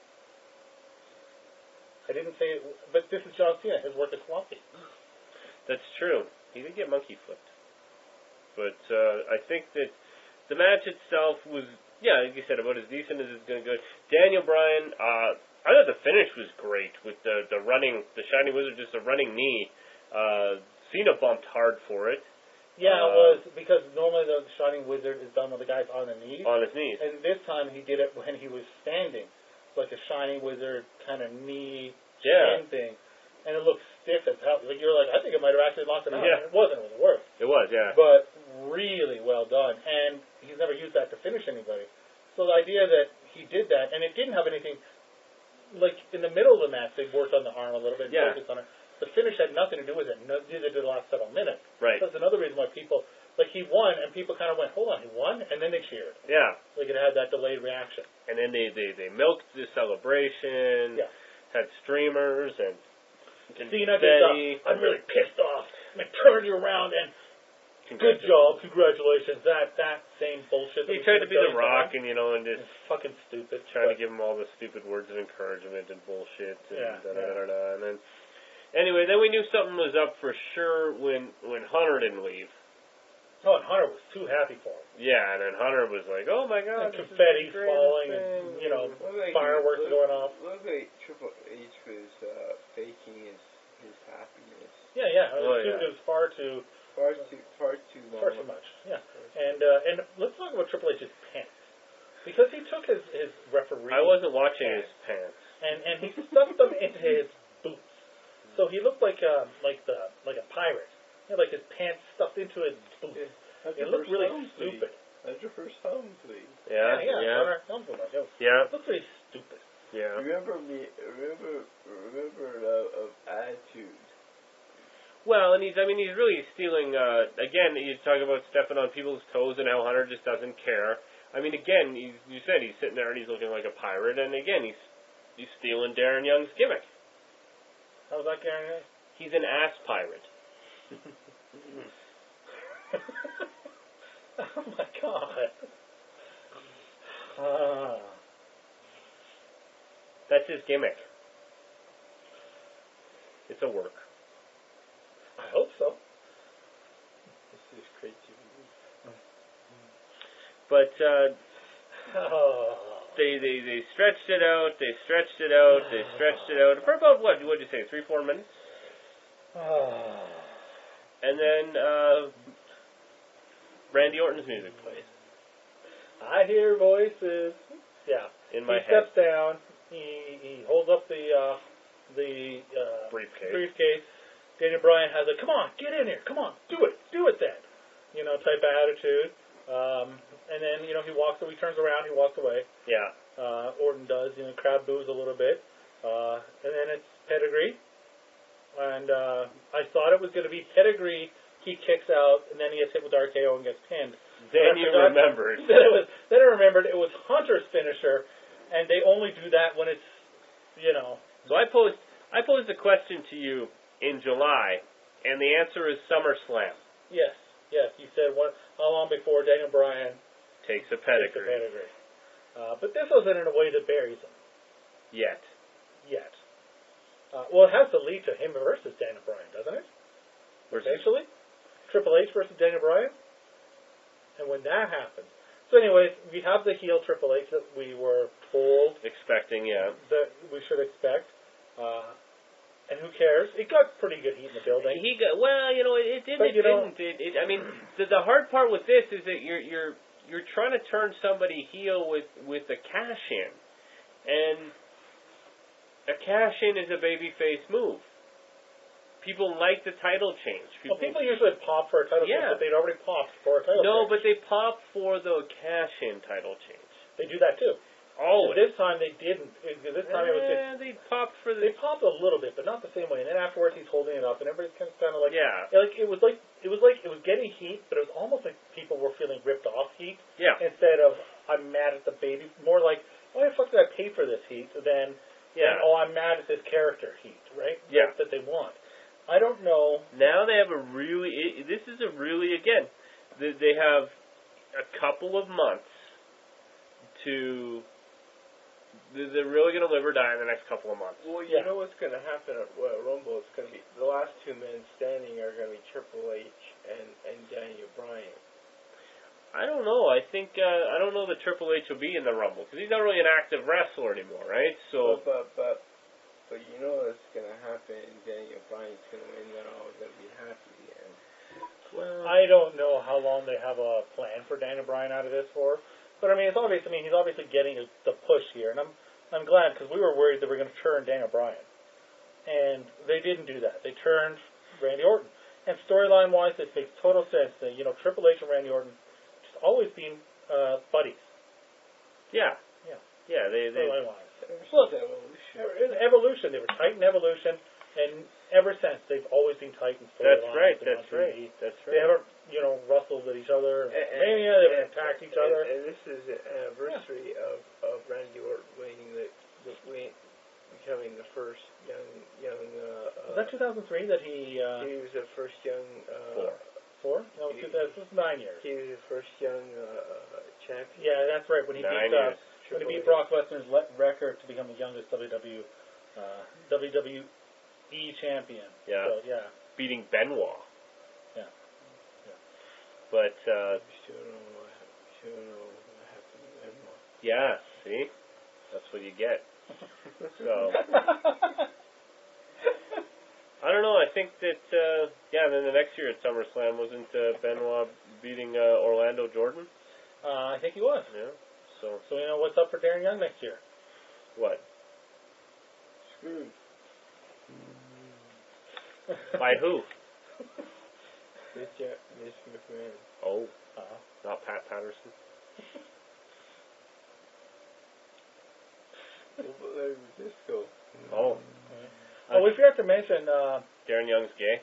I didn't say it, but this is John Cena. His work is sloppy. That's true. He did get monkey flipped. But uh, I think that the match itself was, yeah, like you said, about as decent as it's going to go. Daniel Bryan, uh, I thought the finish was great with the the running, the Shining Wizard, just a running knee. Uh, Cena bumped hard for it. Yeah, Uh, it was because normally the Shining Wizard is done when the guy's on the knees. On his knees. And this time he did it when he was standing, like a Shining Wizard kind of knee Yeah. chin thing, and it looked stiff as hell. Like you're like, I think it might have actually knocked him out. Yeah. It wasn't. It was worse, It was, yeah. but really well done. And he's never used that to finish anybody. So the idea that he did that, and it didn't have anything. Like in the middle of the match, they worked on the arm a little bit, and Yeah. focused on it. The finish had nothing to do with it. No, neither did the last several minutes. Right. That's another reason why people, like he won, and people kind of went, hold on, he won? And then they cheered. Yeah. Like it had that delayed reaction. And then they, they, they milked the celebration, Yeah. had streamers, and Cena did confetti. the, I'm really pissed off. I'm going to turn you around, and good job, congratulations. That that same bullshit. That He we tried to could've be the done Rock, time. and, you know, and just It's fucking stupid. trying to but- give him all the stupid words of encouragement and bullshit, and Yeah, da, da, yeah. da, da, and then anyway, then we knew something was up for sure when when Hunter didn't leave. Oh, and Hunter was too happy for him. Yeah, and then Hunter was like, "Oh my God, And this is confetti's the greatest falling, thing." and you know, Looked like fireworks he, are going off. Looked like Triple H was uh, faking his his happiness Yeah, yeah. It was, Oh, too, yeah. it was far too far too far too long. far too much. Yeah. And uh, and let's talk about Triple H's pants, because he took his his referee. I wasn't watching Yeah. his pants. and and he stuffed them into his boots, so he looked like um like the like a pirate. He had like his pants stuffed into his boots. Yeah. That's It your looked first really home fleet. stupid. That's your first home fleet. Yeah, yeah. yeah, Hunter, don't do that. It yeah, looked really stupid. yeah. Remember me? Remember remember uh, of attitude. Well, and he's, I mean, he's really stealing, uh, again, you talk about stepping on people's toes and how Hunter just doesn't care. I mean, again, he's, you said he's sitting there and he's looking like a pirate, and again, he's he's stealing Darren Young's gimmick. How's that, Gary? He's an ass pirate. Oh my god. Ah. That's his gimmick. It's a work. I hope so. This is creativity. But, uh, Oh. they, they, they stretched it out, they stretched it out, they stretched it out for about, what, what'd you say, three, four minutes? Oh. And then, uh, Randy Orton's music plays I hear voices. Yeah. in my he head. steps down. He he holds up the uh, the uh, Briefcase. briefcase. Daniel Bryan has a come on, get in here, come on, do it, do it then, you know, type of attitude. Um, and then you know he walks, he turns around, he walks away. Yeah. Uh, Orton does, you know, crowd boos a little bit, uh, and then it's Pedigree. And uh, I thought it was going to be Pedigree. He kicks out, and then he gets hit with R K O and gets pinned. Then I you forgot- remembered. Then it was. Then I remembered it was Hunter's finisher, and they only do that when it's, you know. So I posed I posed a question to you in July, and the answer is SummerSlam. Yes, yes. You said what? How long before Daniel Bryan Takes a Takes a pedigree. pedigree. Uh, but this wasn't in a way that buries him Yet. yet. Uh, well, it has to lead to him versus Daniel Bryan, doesn't it? Versus- Eventually, Triple H versus Daniel Bryan. And when that happens, so anyways, we have the heel Triple H that we were told Expecting, yeah. that we should expect. Uh, and who cares? It got pretty good heat in the building. He got well, you know, it, it didn't. But, It you know- didn't. It, it, I mean, the, the hard part with this is that you're you're you're trying to turn somebody heel with with a cash in, and a cash in is a babyface move. People like the title change. Well, people usually pop for a title Yeah. change, but they'd already popped for a title no, change. but they pop for the cash in title change. They do that too. Always. This time they didn't. This time it was just, Eh, they popped for they the popped a little bit, but not the same way. And then afterwards he's holding it up, and everybody's kind of kind of like, yeah like it was like it was like it was getting heat, but it was almost like people were feeling ripped off heat yeah instead of I'm mad at the baby. More like why the fuck did I pay for this heat? Than yeah. than, oh I'm mad at this character heat, right? Yeah. That, that they want. I don't know. Now they have a really. It, this is a really again. They, they have a couple of months to. they- They're really going to live or die in the next couple of months. Well, you Yeah. know what's going to happen at Royal Rumble? It's going to be the last two men standing are going to be Triple H and and Daniel Bryan. I don't know. I think uh, I don't know that Triple H will be in the Rumble because he's not really an active wrestler anymore, right? So But but but, but you know what's going to happen? Daniel Bryan's going to win. They're all going to be happy. And well, I don't know how long they have a plan for Daniel Bryan out of this for, but I mean, it's obvious. I mean, he's obviously getting the push here, and I'm I'm glad because we were worried that we were going to turn Daniel Bryan, and they didn't do that. They turned Randy Orton, and storyline wise, it makes total sense that you know Triple H and Randy Orton just always been uh, buddies. yeah, Yeah. yeah. They they Storyline wise, Look, evolution. evolution. They were tight in Evolution, and ever since they've always been tight in storyline. that's right. That's right. That's They right. haven't, you know, wrestled with each other. And- and- Mania, they haven't and- attacked each and- other. And this is an anniversary of, of Randy Orton winning the, the win, becoming the first young young. Uh, Was that two thousand three that he? Uh, he was the first young. Uh, Four. four? No, it was, two thousand, this was nine years. He was the first young uh, uh, champion. Yeah, that's right. When he Nine beat uh, years. when he Triple beat H. Brock Lesnar's le- record to become the youngest W W uh, W W E champion. Yeah. So yeah. Beating Benoit. Yeah. Yeah. But uh, Still don't know what hap- still don't know what happened to Benoit. yeah, see, that's what you get. So I don't know. I think that uh, yeah. Then the next year at SummerSlam wasn't uh, Benoit beating uh, Orlando Jordan? uh, I think he was. Yeah. So So you know what's up for Darren Young next year? what? Screwed. By who? Mister Mister McMahon. Oh, Uh-huh. not Pat Patterson. Well, but let me just go. Oh, Oh, we forgot to mention. Uh, Darren Young's gay.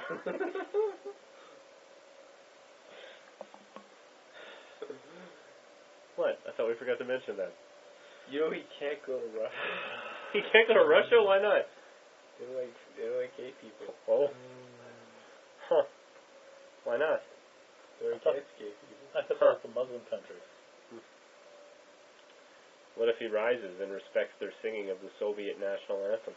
What? I thought we forgot to mention that. You know he can't go to Russia. He can't go to Russia. Why not? They're like they're like gay people. Oh, huh? Why not? They're against gay people. I thought it was a Muslim country. What if he rises and respects their singing of the Soviet national anthem?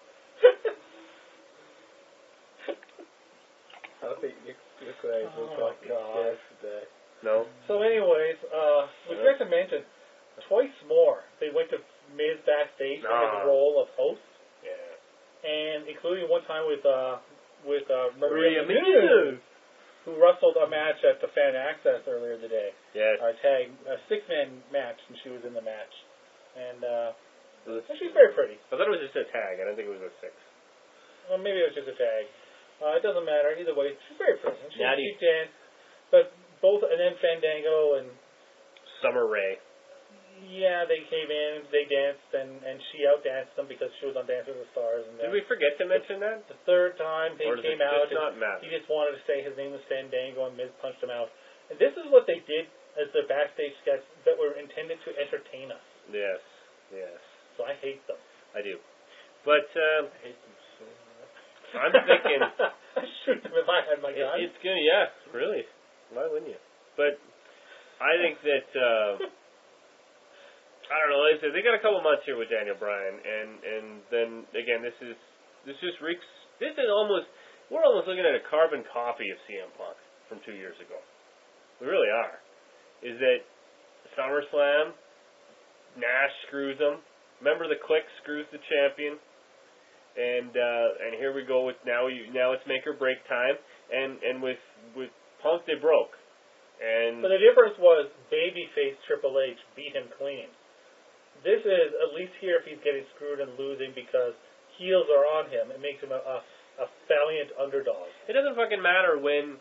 I don't think Nick Nikolai will Oh, talk God. for that. No. So, anyways, uh, we forgot to mention twice more they went to Miz backstage to get Ah. the role of host, Yeah. and including one time with uh, with uh, Maria Maria Menounos. Menounos, who wrestled a match at the Fan Access earlier today. Yes. Our tag, a six-man match, and she was in the match, and uh, It was- and she's very pretty. I thought it was just a tag. I don't think it was a six. Well, maybe it was just a tag. Uh, it doesn't matter either way. She's very pretty. And she, Natty. she danced, but both, and then Fandango and Summer Rae. yeah, they came in, they danced, and and she outdanced them because she was on Dancing with the Stars. And Did then we forget to mention that? the third time they Or does came it out, just not and matter? he just wanted to say his name was Fandango, and Miz punched him out. And this is what they did as their backstage sketch that were intended to entertain us. Yes. Yes. So I hate them. I do. But um, I hate them so much. I'm thinking I'd shoot them if I had my it, gun. it's gonna. Yeah. Really. Why wouldn't you? But I think that uh, I don't know. Like I said, they got a couple months here with Daniel Bryan, and and then again, this is this just reeks. This is almost we're almost looking at a carbon copy of C M Punk from two years ago. We really are. Is that SummerSlam? Nash screws him. Remember the Click screws the champion, and uh, and here we go with now. You now it's make or break time, and and with with Punk they broke. And but the difference was babyface Triple H beat him clean. This is, at least here, if he's getting screwed and losing because heels are on him, it makes him a, a, a valiant underdog. It doesn't fucking matter when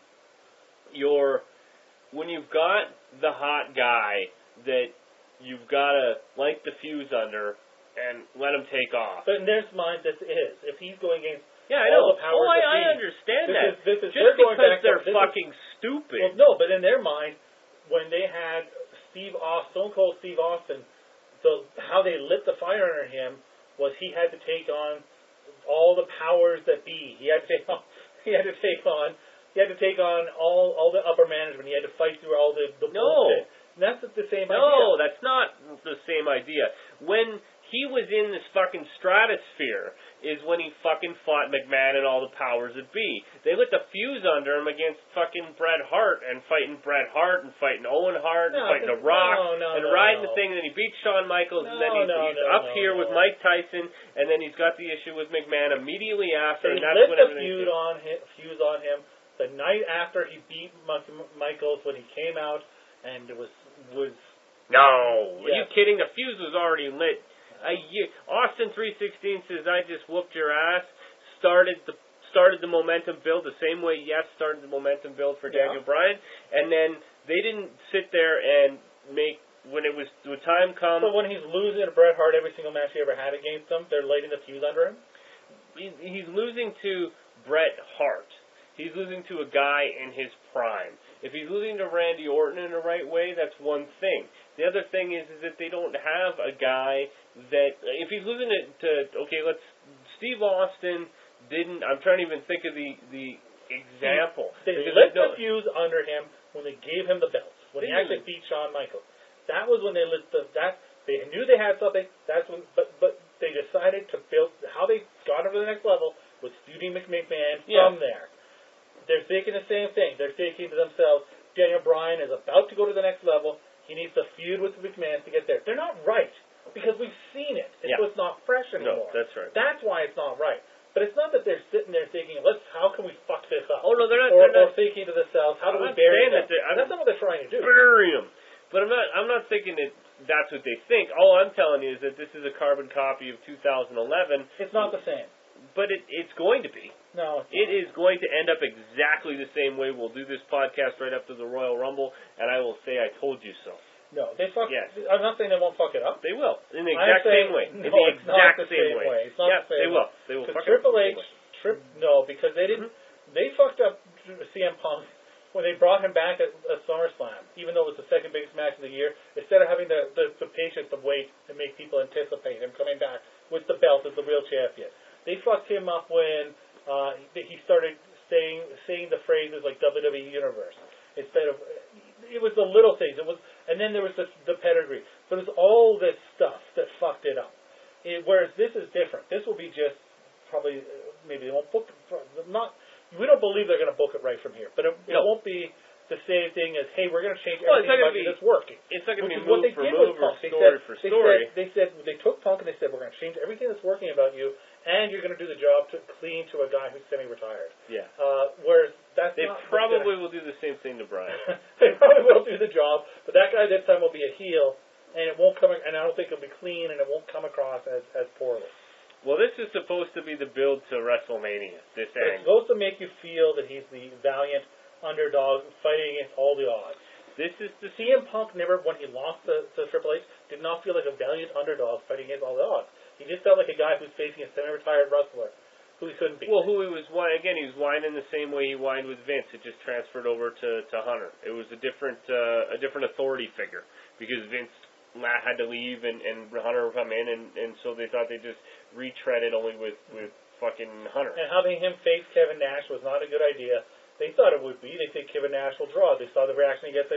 you're, when you've got the hot guy that you've got to light the fuse under and let him take off. But in their mind, this is. If he's going against Yeah, I all know. the powers oh, I, that I be, understand this that. Is, this is, Just they're going because back they're to, fucking is, stupid. Well, no, but in their mind, when they had Steve Austin, Stone Cold Steve Austin, the how they lit the fire under him was he had to take on all the powers that be. He had to take on. He had to take on. He had to take on all all the upper management. He had to fight through all the the no. bullshit. And that's the same no, idea. No, that's not the same idea. When he was in this fucking stratosphere is when he fucking fought McMahon and all the powers that be. They lit the fuse under him against fucking Bret Hart and fighting Bret Hart and fighting Owen Hart and no, fighting The Rock no, no, and no, riding no. the thing, and then he beat Shawn Michaels, no, and then he's, no, he's no, up no, here no. with Mike Tyson, and then he's got the issue with McMahon immediately after, They and that's lit when the everything feud on him, fuse on him the night after he beat M- Michaels when he came out, and it was was. No, are you Yes. kidding? The fuse was already lit. A year. Austin three sixteen says, "I just whooped your ass." Started the started the momentum build the same way. Yes, started the momentum build for Yeah. Daniel Bryan, and then they didn't sit there and make when it was when time come. So when he's losing to Bret Hart every single match he ever had against him, they're lighting the fuse under him. He, he's losing to Bret Hart. He's losing to a guy in his prime. If he's losing to Randy Orton in the right way, that's one thing. The other thing is, is that they don't have a guy that, if he's losing to, to okay, let's, Steve Austin didn't, I'm trying to even think of the, the example. They Because lit I know- the fuse under him when they gave him the belts. When he Really? actually beat Shawn Michaels. That was when they lit the, that, they knew they had something, that's when, but, but they decided to build, how they got him to the next level was feuding McMahon Yeah. from there. They're thinking the same thing. They're thinking to themselves, Daniel Bryan is about to go to the next level. He needs to feud with McMahon to get there. They're not right because we've seen it. It's Yeah. so it's not fresh No, anymore. that's right. That's why it's not right. But it's not that they're sitting there thinking, "Let's how can we fuck this up?" Oh, no, they're not- Or, they're not- or thinking to themselves, "How do I'm we not bury saying them?" that they're- I'm- That's not what they're trying to do. Bury him. But I'm not. I'm not thinking that that's what they think. All I'm telling you is that this is a carbon copy of two thousand eleven. It's not the same. But it, it's going to be. No, it's It is going to end up exactly the same way. We'll do this podcast right after the Royal Rumble, and I will say I told you so. no. They fuck. Yes. I'm not saying they won't fuck it up. They will. In the I'm exact saying- same way. no, In the it's not exact the same same way. way. It's not yeah, the same they way. will. They will. Because fuck it up Triple the H, same way. Trip, no, because they didn't. They fucked up C M Punk when they brought him back at, at SummerSlam, even though it was the second biggest match of the year. Instead of having the, the, the patience to wait and make people anticipate him coming back with the belt as the real champion, they fucked him up when uh, he started saying saying the phrases like W W E Universe instead of. It was the little things. It was, and then there was the, the pedigree. But it was all this stuff that fucked it up. It, whereas this is different. This will be just probably uh, maybe they won't book not. We don't believe they're going to book it right from here, but it, it No. won't be the same thing as hey, we're going to change Well, it's everything not about gonna you be- that's working. It's not going Which to be is what move they for did move with or Punk. They story said, for they story. Said, they said they took Punk and they said we're going to change everything that's working about you, and you're going to do the job to clean to a guy who's semi-retired. Yeah. Uh, whereas that's They not what's probably gonna- will do the same thing to Brian. they probably will do the job, but that guy this time will be a heel, and it won't come. And I don't think it'll be clean, and it won't come across as as poorly. Well, this is supposed to be the build to WrestleMania. This But it's angle. supposed to make you feel that he's the valiant underdog fighting against all the odds. This is the C M Punk never, when he lost to, to Triple H, did not feel like a valiant underdog fighting against all the odds. He just felt like a guy who's facing a semi-retired wrestler who he couldn't beat. Well, who he was whining again? He was whining the same way he whined with Vince. It just transferred over to, to Hunter. It was a different uh, a different authority figure because Vince la- had to leave and, and Hunter would come in, and, and so they thought they just retread it only with with fucking Hunter. And having him face Kevin Nash was not a good idea. They thought it would be. They think Kevin Nash will draw. They saw the reaction he gets at,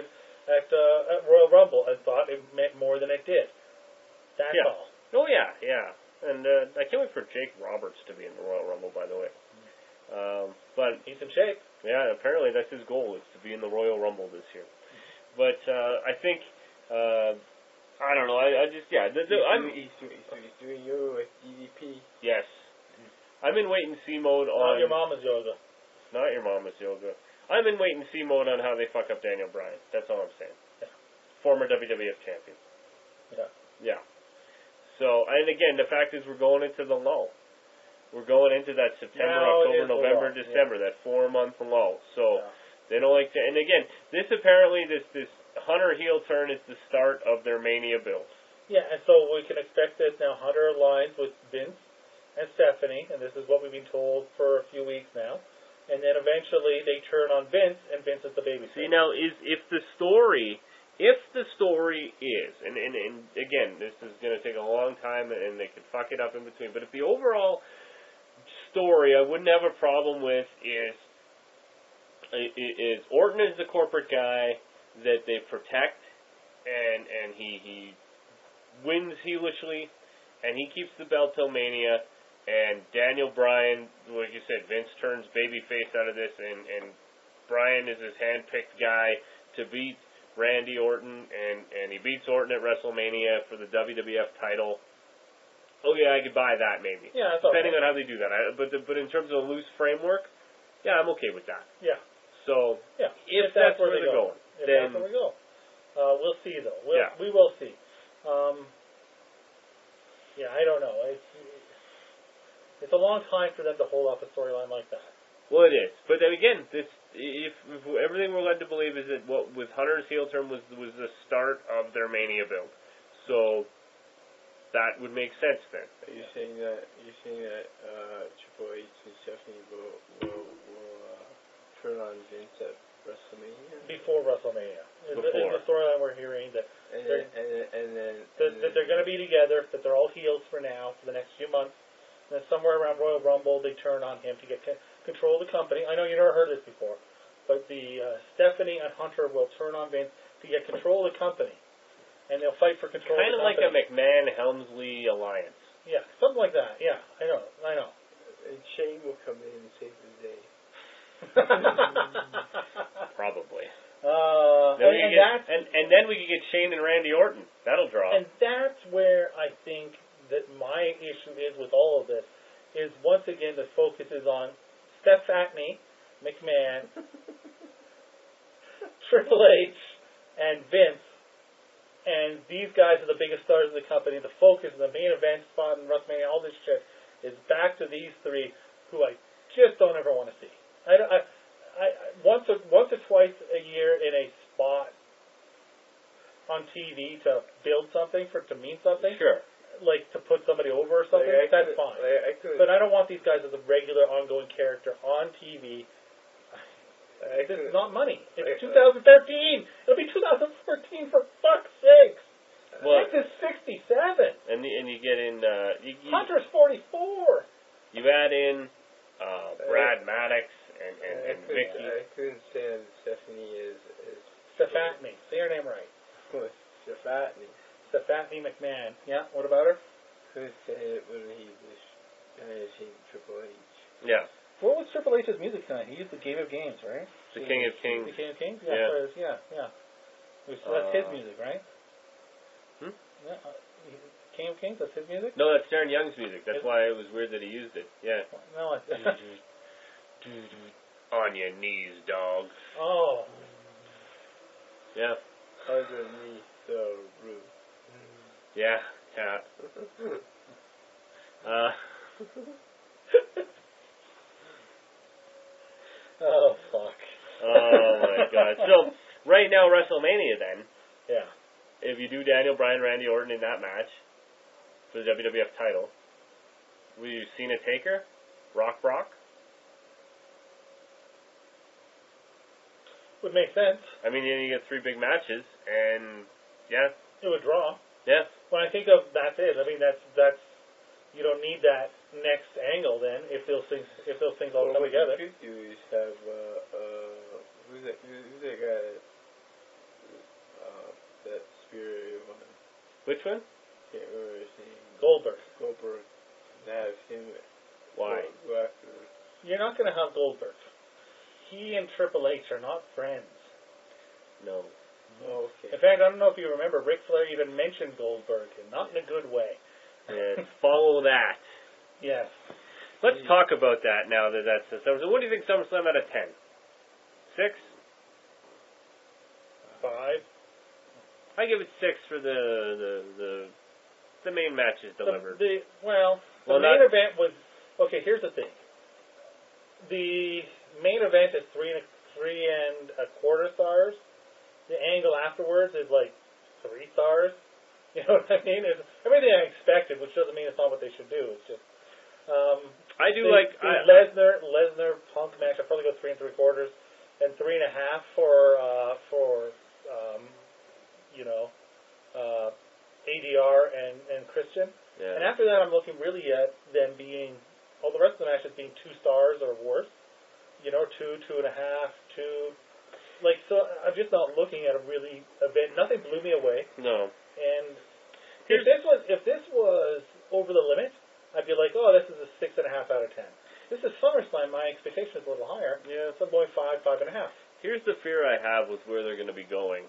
at, uh, at Royal Rumble and thought it meant more than it did. That's Yeah. all. Oh yeah, yeah. And uh, I can't wait for Jake Roberts to be in the Royal Rumble, by the way. Um, but He's in shape. yeah, apparently that's his goal, is to be in the Royal Rumble this year. But uh, I think, uh, I don't know, I, I just, yeah, the, the, he's, I'm, doing, he's, doing, he's, doing, he's doing yoga with D D P. yes. I'm in wait-and-see mode Not on... your mama's yoga. Not your mama's yoga. I'm in wait-and-see mode on how they fuck up Daniel Bryan. That's all I'm saying. Yeah. Former W W F champion. Yeah. Yeah. So, and again, the fact is we're going into the lull. We're going into that September, Now October, it is the November, lull, December, that four-month lull. So, Yeah. they don't like to... And again, this apparently, this, this Hunter heel turn is the start of their Mania build. Yeah, and so we can expect this now. Hunter aligns with Vince and Stephanie, and this is what we've been told for a few weeks now. And then eventually they turn on Vince, and Vince is the baby. See, now, is if the story... If the story is, and, and, and again, this is going to take a long time, and they could fuck it up in between, but if the overall story I wouldn't have a problem with is is Orton is the corporate guy that they protect, and and he he wins heelishly, and he keeps the belt till Mania, and Daniel Bryan, like you said, Vince turns babyface out of this, and and Bryan is his handpicked guy to beat Randy Orton, and, and he beats Orton at WrestleMania for the W W F title. Oh yeah, I could buy that maybe. Yeah, that's all Depending right. on how they do that. I, but the, but in terms of a loose framework, yeah, I'm okay with that. Yeah. So Yeah. if, If that's, that's where where they're they go. going, If then that's where we go. Uh, we'll see, though. We'll, Yeah. We will see. Um, yeah, I don't know. It's, it's a long time for them to hold up a storyline like that. well, it is. But then again, this if, if everything we're led to believe is that what with Hunter's heel turn was was the start of their Mania build. So that would make sense then. Are you saying that you're saying that uh, Triple H and Stephanie will will, will uh, turn on Vince at WrestleMania? Before WrestleMania. Is the, is Before. the storyline we're hearing that And they're- then, and then, and then, that, and that they're going to be together, that they're all heels for now, for the next few months. And then somewhere around Royal Rumble, they turn on him to get c- control of the company. I know you never heard this before, but the uh, Stephanie and Hunter will turn on Vince to get control of the company, and they'll fight for control Kind of of the like a company. McMahon-Helmsley alliance. Yeah, something like that. Yeah, I know, I know. and Shane will come in and save the day. Probably. uh, Then and, we could and get, that's and, and then we could get Shane and Randy Orton. That'll draw. And that's where I think that my issue is with all of this, is once again the focus is on Stephanie McMahon, Triple H, and Vince, and these guys are the biggest stars of the company. The focus, the main event spot in WrestleMania, all this shit, is back to these three, who I just don't ever want to see. I, I, I once or once or twice a year in a spot on T V to build something, for it to mean something, Sure. like to put somebody over or something, Like, I that's could- fine. Like, I could, But I don't want these guys as a regular ongoing character on T V. I This could, is not money. It's like, two thousand thirteen. It'll be two thousand fourteen for fuck's sakes. Well, This is sixty-seven. and the, and you get in uh, you, you, Hunter's forty-four. you add in uh, Brad Maddox and and, I and couldn't, Vicky. I couldn't stand Stephanie is is Stephanie. Say her name right. was Stephanie. Stephanie McMahon. Yeah, what about her? Couldn't stand it when he was managing Triple H. Yeah, What was Triple H's music tonight? He used the Game of Games, right? the King of Kings. The King of Kings? Yeah. Yeah, yeah, yeah. yeah. It was- that's his Uh, music, right? Hmm? Yeah, uh, King of Kings, that's his music? No, that's Darren Young's music. That's Is- why it was weird that he used it. Yeah. No, I, On your knees, dog. oh. Yeah. Underneath the roof. Yeah. Yeah. Uh, Oh, fuck. oh my God. So right now, WrestleMania. Then, Yeah. if you do Daniel Bryan, Randy Orton in that match for the W W F title, will you Cena Taker, Rock Brock? Would make sense. I mean, you get three big matches, and yeah, It would draw. yeah. When I think of that's it, I mean, that's, that's, you don't need that next angle then, if those things, if those things all Well, come what together. you could do is have uh, uh, who's that? Who's that guy? That Spirit one. Which one? Can't remember his name. Goldberg. Goldberg. Have him Why? go, go after. You're not going to have Goldberg. He and Triple H are not friends. No. Oh, okay. In fact, I don't know if you remember, Ric Flair even mentioned Goldberg, and not in a good way. Yes. Follow that. Yes. Let's talk about that now that that's the SummerSlam. What do you think SummerSlam out of ten? Six? Five. I give it six for the the the, the main matches delivered. The, the, well, well, the main not, event was... Okay, here's the thing. The main event is three and a, three and a quarter stars. The angle afterwards is like three stars. You know what I mean? It's everything I expected, which doesn't mean it's not what they should do. It's just... Um, I do the, like... The I, Lesnar, Lesnar Punk match, I'd probably go three and three quarters. And three and a half for, uh, for um, you know, uh, A D R and, and Christian. yeah. And after that, I'm looking really at them being, all the rest of the matches being two stars or worse. You know, two, two and a half, two. Like, so I'm just not looking at a really event. Nothing blew me away. No. And if this was if this was over the limit, I'd be like, oh, this is a six and a half out of ten. This is SummerSlam. My expectation is a little higher. Yeah. So I'm going five, five and a half. Here's the fear I have with where they're going to be going,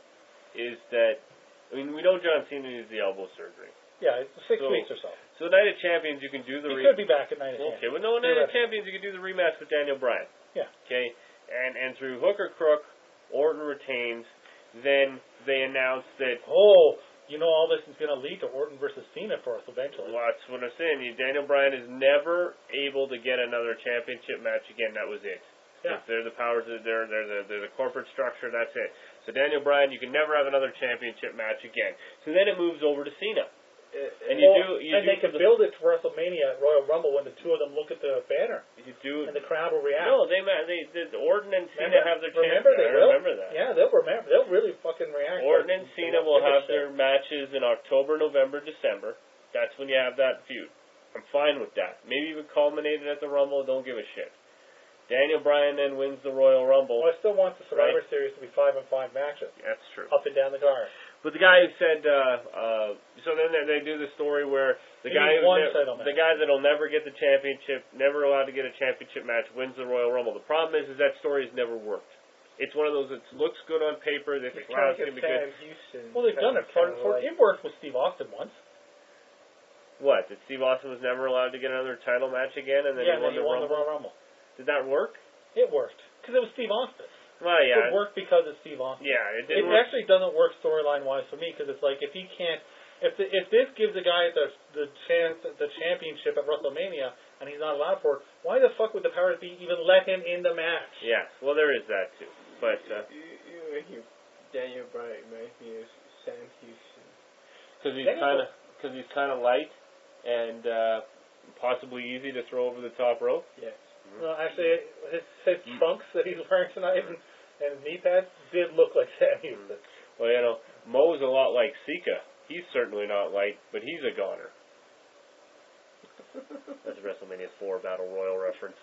is that, I mean, we know John Cena needs the elbow surgery. Yeah, it's six So- weeks or so. So Night of Champions, you can do the... He re- could be back at nine and Okay, ten. well, no, Night of Theoretically. Champions, you can do the rematch with Daniel Bryan. Yeah. Okay? And and through hook or crook, Orton retains, then they announce that... Oh, you know all this is going to lead to Orton versus Cena for us eventually. Well, that's what I'm saying. You- Daniel Bryan is never able to get another championship match again. That was it. Yeah. They're the powers. Of, they're they're the they're the corporate structure. That's it. So Daniel Bryan, you can never have another championship match again. So then it moves over to Cena, and you Oh, do you and do they can the, build it to WrestleMania at Royal Rumble when the two of them look at the banner you do. and the crowd will react. No, they ma- they the Orton and Cena remember, have their remember champion. they I will? remember that. Yeah, they'll remember. They'll really fucking react. Orton like, and they Cena don't will give a have shit. their matches in October, November, December. That's when you have that feud. I'm fine with that. Maybe even culminated at the Rumble. Don't give a shit. Daniel Bryan then wins the Royal Rumble. Well, I still want the Survivor Right. Series to be five and five matches, That's true. up and down the card. But the guy who said, uh, uh, so then they, they do the story where the Maybe guy who one ne- title the match. guy that'll never get the championship, never allowed to get a championship match, wins the Royal Rumble. The problem is, is that story has never worked. It's one of those that looks good on paper. They think, wow, it's gonna be good. Houston. Well, they've done it. For, for, it worked with Steve Austin once. What? That Steve Austin was never allowed to get another title match again, and then yeah, he won, then he the, won Rumble? the Royal Rumble. Did that work? It worked because it was Steve Austin. Well, yeah. It worked because it's Steve Austin. Yeah, it It didn't work. actually doesn't work storyline wise for me because it's like if he can't, if the, if this gives the guy the the chance the championship at WrestleMania and he's not allowed for it, why the fuck would the powers be even let him in the match? Yeah, well, there is that too. But uh, You, you make him Daniel Bryan reminds me of Sam Houston. because he's Daniel- kind of because he's kind of light and uh, possibly easy to throw over the top rope. Yes. Well, actually, his, his Mm. trunks that he's wearing tonight and, and his knee pads did look like Sam Houston. Well, you know, Mo's a lot like Sika. He's certainly not light, but he's a goner. That's a WrestleMania four Battle Royal reference.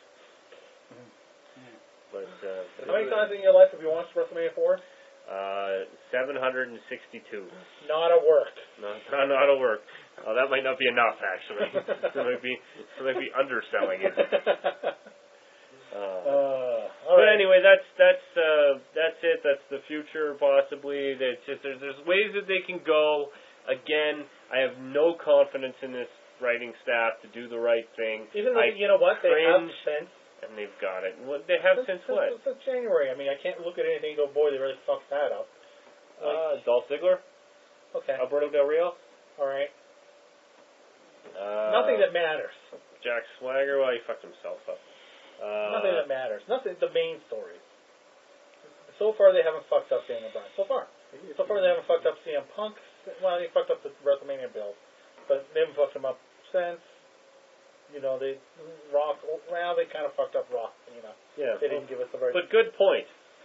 But uh, How many times in your life have you watched WrestleMania four? uh, seven hundred sixty-two. Not a work. No, not, not a work. Oh, that might not be enough, actually. It might be, it might be underselling it. Uh, uh, all But right. anyway, that's that's uh, that's it. That's the future, possibly. It's just there's there's ways that they can go. Again, I have no confidence in this writing staff to do the right thing. Even though, I you know what, they have cringe. since And they've got it. What they have since what? Since, since January. I mean, I can't look at anything and go, boy, they really fucked that up. Uh, Dolph Ziggler, Okay, Alberto Del Rio, all right. uh, Nothing that matters. Jack Swagger. Well, he fucked himself up. Uh, Nothing that matters. Nothing. The main stories. So far, they haven't fucked up Daniel Bryan. So far, so far they haven't fucked up C M Punk. Well, they fucked up the WrestleMania build, but they haven't fucked him up since. You know, they Rock. Well, they kind of fucked up Rock. You know, Yeah. they didn't give us the right. But good point.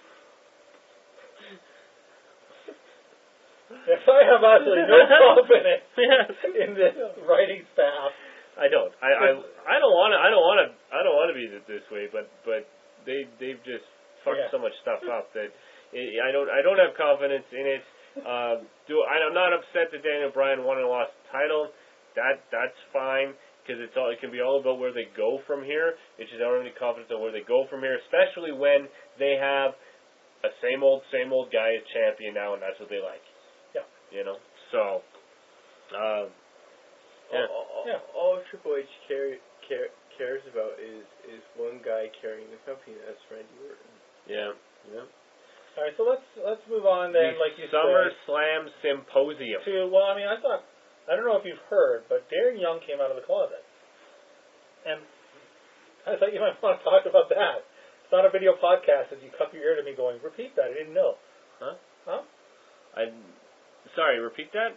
Yes, I have absolutely no confidence Yes. in this writing staff. I don't. I I, I don't want to. I don't want to. I don't want to be th- this way. But but they they've just fucked Yeah. so much stuff up that it, I don't. I don't have confidence in it. Um, do I, I'm not upset that Daniel Bryan won and lost the title. That that's fine because it's all it can be all about where they go from here. It's just I don't have any confidence on where they go from here, especially when they have a same old same old guy as champion now, and that's what they like. Yeah. You know. So. Um, yeah. All, all, Yeah. all Triple H care, care, cares about is is one guy carrying the company. That's Randy Orton. Yeah. Yeah. All right, so let's let's move on then, the like you Summer said. Slam Symposium. To well, I mean, I thought I don't know if you've heard, but Darren Young came out of the closet, and I thought you might want to talk about that. It's not a video podcast, as you cup your ear to me, going, "Repeat that." I didn't know. Huh? Huh? I. Sorry. Repeat that.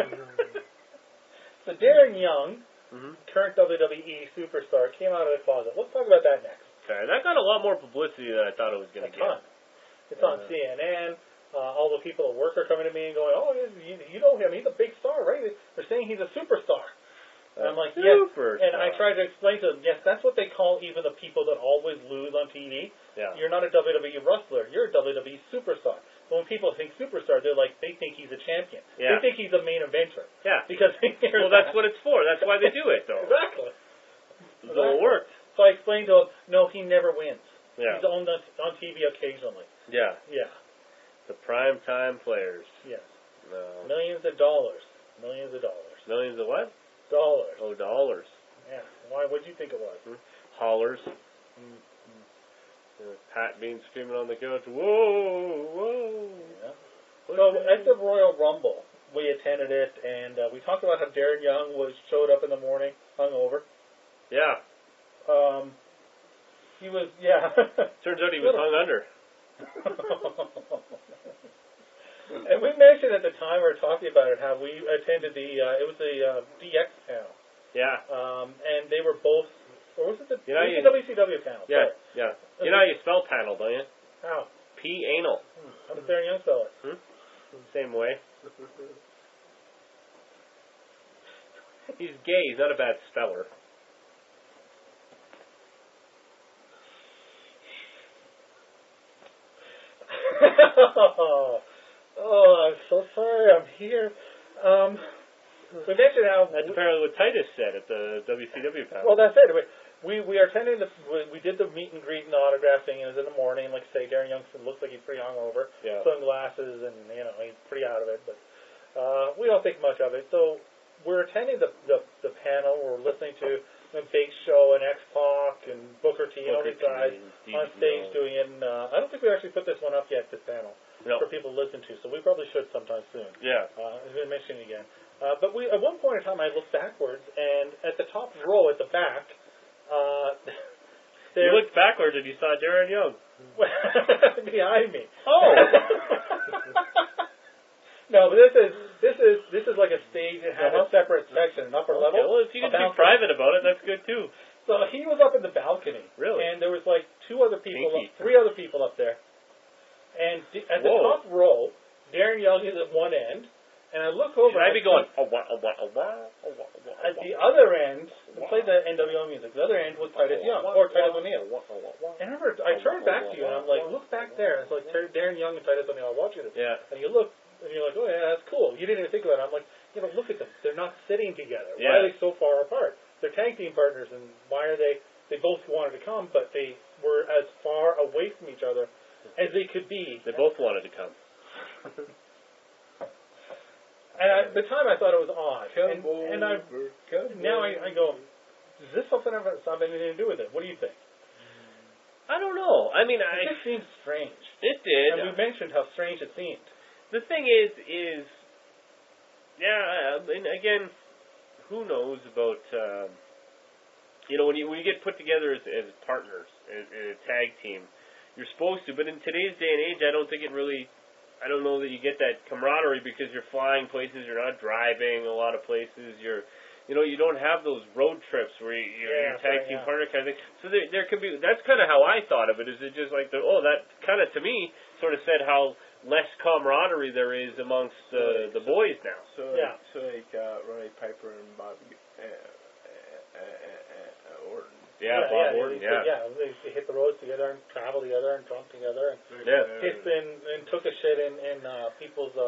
So Darren Young, Mm-hmm. current W W E superstar, came out of the closet. Let's talk about that next. Okay, that got a lot more publicity than I thought it was going A to get. ton. It's on Uh, C N N. Uh, all the people at work are coming to me and going, "Oh, you, you know him? He's a big star, right? They're saying he's a superstar." And I'm like, "Yes." Superstar. And I tried to explain to them, "Yes, that's what they call even the people that always lose on T V. Yeah. You're not a W W E wrestler. You're a W W E superstar." But when people think superstar, they're like, they think he's a champion. Yeah. They think he's a main eventer Yeah. because they hear Well, that. that's what it's for. That's why they do it, though. Exactly. So it worked. So I explained to him, no, he never wins. Yeah. He's on, the, on T V occasionally. Yeah. Yeah. The prime time players. Yes. No. Millions of dollars. Millions of dollars. Millions of what? Dollars. Oh, dollars. Yeah. Why? What did you think it was? Hollers. Uh, Pat Bean screaming on the couch. Whoa, whoa. Yeah. So at the Royal Rumble, we attended it, and uh, we talked about how Darren Young was showed up in the morning, hungover. Yeah. Um, he was, yeah. Turns out he was hung under. And we mentioned at the time we were talking about it how we attended the uh, it was the uh, D X panel, Yeah. um, and they were both, or was it the, You know, it was you- the W C W panel? Yeah. Sorry. Yeah. You know how you spell panel, don't you? How? P anal. Hmm. How does Darren Young spell it? Same way. He's gay. He's not a bad speller. oh, I'm so sorry. I'm here. Um, we mentioned how That's apparently what Titus said at the W C W panel. well, that's it. We we, we are attending the we, we did the meet and greet and autograph thing. It was in the morning. Like I say, Darren Youngson looks like he's pretty hungover, Yeah. sunglasses, and you know he's pretty out of it. But uh, we don't think much of it. So we're attending the the, the panel. We're listening to the Big Show and X-Pac and Booker T and all Booker these guys T, on Steve stage Ball. doing it. And, uh, I don't think we actually put this one up yet. This panel. No. For people to listen to, so we probably should sometime soon. Yeah. Uh, I'm going to mention it again. Uh, but we, at one point in time, I looked backwards, and at the top row at the back, uh, You there looked backwards and you saw Darren Young. behind me. Oh. No, but this is this is this is like a stage that has Uh-huh. a separate section, an upper Okay, level. well, if you a can be balcony. private about it, that's good too. So he was up in the balcony. Really? And there was like two other people, Pinky. up, three other people up there. And d- at the Whoa. top row, Darren Young is at one end, and I look over. Should I and be going, oh, what, oh, what, oh, what, oh, what, oh, what, At the other end, they played the N W O music. The other end was Titus Young, or Titus O'Neil. And I remember, I turned back to you, and I'm like, look back there. It's like Ter- Darren Young and Titus O'Neil are watching this. Yeah. And you look, and you're like, oh yeah, that's cool. You didn't even think about it. I'm like, yeah, but look at them. They're not sitting together. Why Yeah. are they so far apart? They're tag team partners, and why are they, they both wanted to come, but they were as far away from each other as they could be. They both wanted to come. And at the time, I thought it was odd. Come And, over, and I come now I, over. I go, does this something have something anything to do with it? What do you think? I don't know. I mean, It I just seems strange. it did. And we mentioned how strange it seemed. The thing is, is yeah. I mean, again, who knows about um, you know when you when you get put together as, as partners in, in a tag team, you're supposed to. But in today's day and age, I don't think it really. I don't know that you get that camaraderie because you're flying places, you're not driving a lot of places, you're, you know, you don't have those road trips where you, you're Yeah, your tag right, team yeah. partner kind of thing. So there, there could be, that's kind of how I thought of it, is it just like, the, oh, that kind of, to me, sort of said how less camaraderie there is amongst uh, the boys now. So, Yeah. so like uh, Roddy Piper and Bobby uh, uh, uh, uh, uh, Orton. Yeah, Bob yeah, Orton, they, yeah. yeah. They, they hit the roads together and traveled together and drunk together and Yeah. pissed in and took a shit in, in uh, people's uh,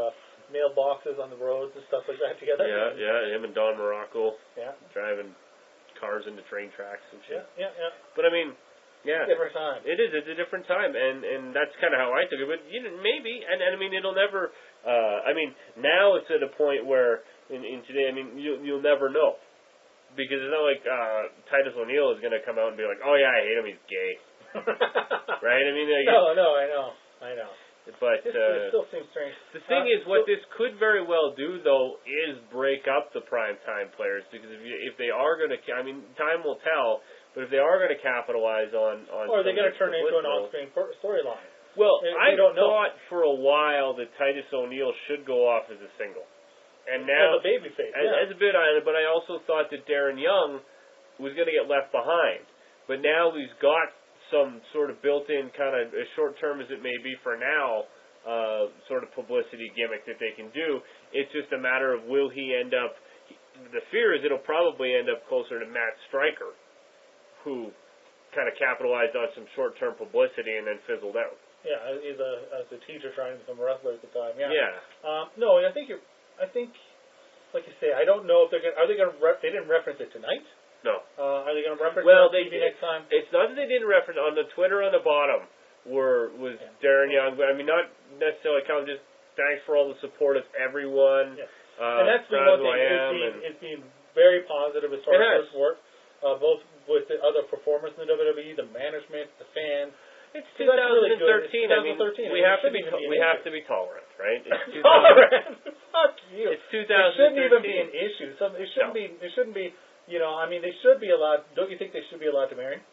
mailboxes on the roads and stuff like that together. Yeah, yeah, him and Don Morocco Yeah. driving cars into train tracks and shit. Yeah, yeah, yeah. But I mean, yeah, Different time. it is. It's a different time, and and that's kind of how I took it. But you know, maybe, and, and I mean, it'll never. Uh, I mean, now it's at a point where in, in today, I mean, you you'll never know, because it's not like uh, Titus O'Neil is going to come out and be like, oh yeah, I hate him, he's gay, right? I mean, like, no, no, I know, I know. but It, uh, it still seems strange. the thing Uh, is, what so- this could very well do, though, is break up the prime time players, because if you, if they are going to, I mean, time will tell. But if they are going to capitalize on on, or are they some going of to turn it into an subliminal- on-screen por- storyline? Well, We I don't know. thought for a while that Titus O'Neil should go off as a single, and As now a babyface, as, yeah. as a bit on it. But I also thought that Darren Young was going to get left behind. But now he's got some sort of built-in kind of, as short-term as it may be for now, uh, sort of publicity gimmick that they can do. It's just a matter of will he end up. The fear is it'll probably end up closer to Matt Stryker, who kind of capitalized on some short-term publicity and then fizzled out. Yeah, as a as a teacher trying to become a wrestler at the time. Yeah. Yeah. Um, no, I think you're. I think, like you say, I don't know if they're going. Are they going to? Re- they didn't reference it tonight. No. Uh, are they going to reference Well, it on they T V did. next time? It's not that they didn't reference on the Twitter on the bottom were was Yeah. Darren Young, but I mean not necessarily kind of just thanks for all the support of everyone. Yeah. Uh, and that's the proud one who thing. I It's am, been, and it's been very positive as far It has. as first work, uh, both with the other performers in the W W E, the management, the fans. it's So that's really twenty thirteen. good. I It's mean, twenty thirteen. we It have to shouldn't be even be an we have issue. to be tolerant, right? It's two thousand, Tolerant. Fuck you. it's two It thousand shouldn't even be thirteen. an issue. Some, it shouldn't No. be. It shouldn't be. You know, I mean, they should be allowed. Don't you think they should be allowed to marry?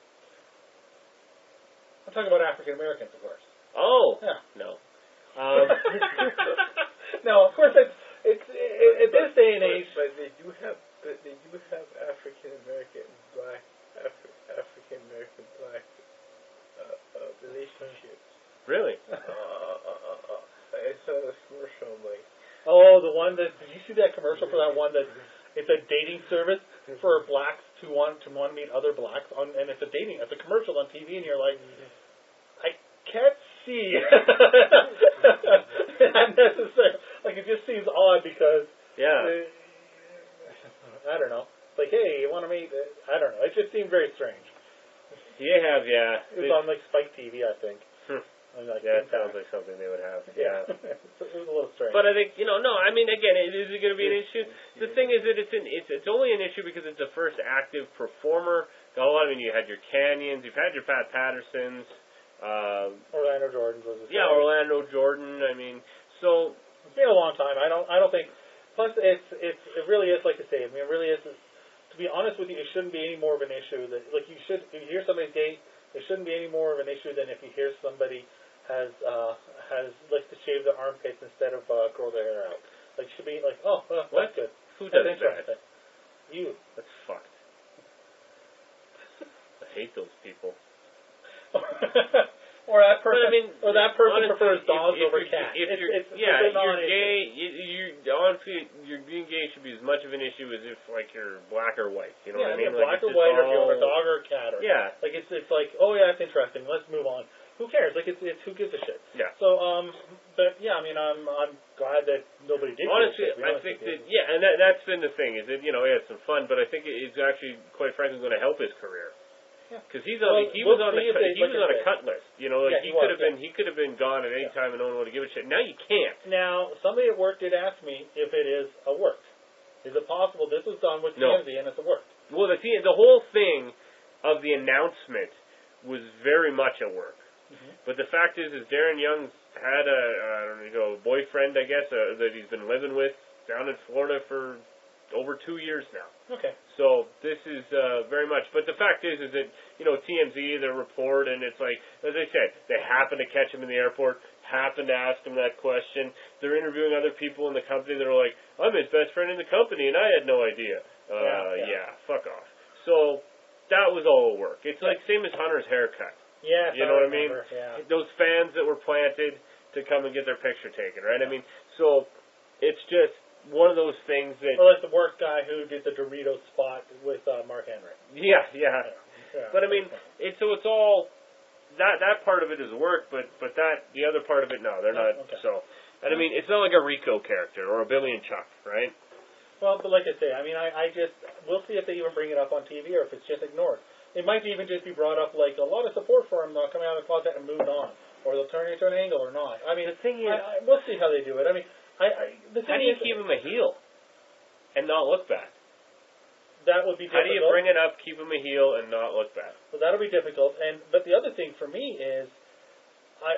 I'm talking about African Americans, of course. Oh Yeah. no. Um, no, of course it's it's it, at this day and age. But, but they do have, but they do have African American black, Afri- African American black uh, uh, relationships. really? Uh, uh, uh, uh, I saw this commercial. I'm like, Oh, the one that did you see that commercial for that one that it's a dating service for blacks to want to want to meet other blacks on, and it's a dating it's a commercial on T V, and you're like, I can't see unnecessary. Like it just seems odd because Yeah. uh, I don't know. It's like, hey, you want to meet? I don't know. It just seemed very strange. You have, yeah. It was on like Spike T V, I think. Hmm. I'm like, Yeah, it Impact. sounds like something they would have. Yeah, Yeah. it was a little strange. But I think you know, no. I mean, again, it is going to be an issue. The thing is that it's an it's it's only an issue because it's the first active performer. Got a lot. I mean, you had your Canyons, you've had your Pat Pattersons. Um, Orlando Jordan was. A yeah, Orlando Jordan. I mean, so It's been a long time. I don't. I don't think. Plus, it's it's it really is like I say. I mean, it really is. To be honest with you, it shouldn't be any more of an issue that like you should. If you hear somebody's gay, there shouldn't be any more of an issue than if you hear somebody has uh has likes to shave their armpits instead of uh, grow their hair out. Like it should be like, oh, uh, What? that's good. who That's does that? interesting. You. That's fucked. I hate those people. Or that person, But I mean, or that person honestly, prefers dogs if, if over you're, cats. If It's, you're, it's, yeah, it's a you're non-issue. gay. You, you honestly, your being gay should be as much of an issue as if like you're black or white. You know yeah, what I mean? yeah, Like, black it's or just white, or if you all- own a dog or a cat, or Yeah, like it's it's like, oh yeah, it's interesting. Let's move on. Who cares? Like it's it's who gives a shit. yeah. So um, but yeah, I mean, I'm I'm glad that nobody did. Honestly, give a shit. We I don't think give that a yeah, and that, that's been the thing is that you know he had some fun, but I think it's actually quite frankly going to help his career. Yeah. Because he's Well, on, he we'll was on the see if cut, they- he like was I on a said. cut list. You know, like Yeah, he, he could was, have been yeah. he could have been gone at any Yeah. time and no one would have given a shit. Now you can't. Now, somebody at work did ask me if it is a work. Is it possible this was done with T No. M Z and it's a work? Well, the thing, the whole thing of the announcement was very much a work. Mhm. But the fact is, is Darren Young's had a I don't know boyfriend, I guess, uh, that he's been living with down in Florida for over two years now. Okay. So this is uh, very much, but the fact is, is that you know T M Z, their report, and it's like, as I said, they happen to catch him in the airport, happen to ask him that question. They're interviewing other people in the company that are like, I'm his best friend in the company, and I had no idea. Uh, Yeah, yeah, yeah. fuck off. So that was all work. It's like same as Hunter's haircut. Yes, You know what I mean? remember, Yeah. Those fans that were planted to come and get their picture taken, right? I mean, so it's just one of those things that, Or like the work guy who did the Doritos spot with uh, Mark Henry. yeah, yeah. Yeah. But I mean, it's so it's all that that part of it is work, but but that the other part of it, no, they're Oh, not. okay. So And I mean, it's not like a Rico character or a Billy and Chuck, right? Well, but like I say, I mean, I, I just, we'll see if they even bring it up on T V or if it's just ignored. It might even just be brought up like a lot of support for him uh, coming out of the closet and moved on. Or they'll turn it into an angle or not. I mean, The thing is, I, I, we'll see how they do it. I mean, I, I the how thing do you is, keep him a heel and not look bad? that would be How difficult. do you bring it up, keep him a heel, and not look bad? So that'll be difficult. And but the other thing for me is, I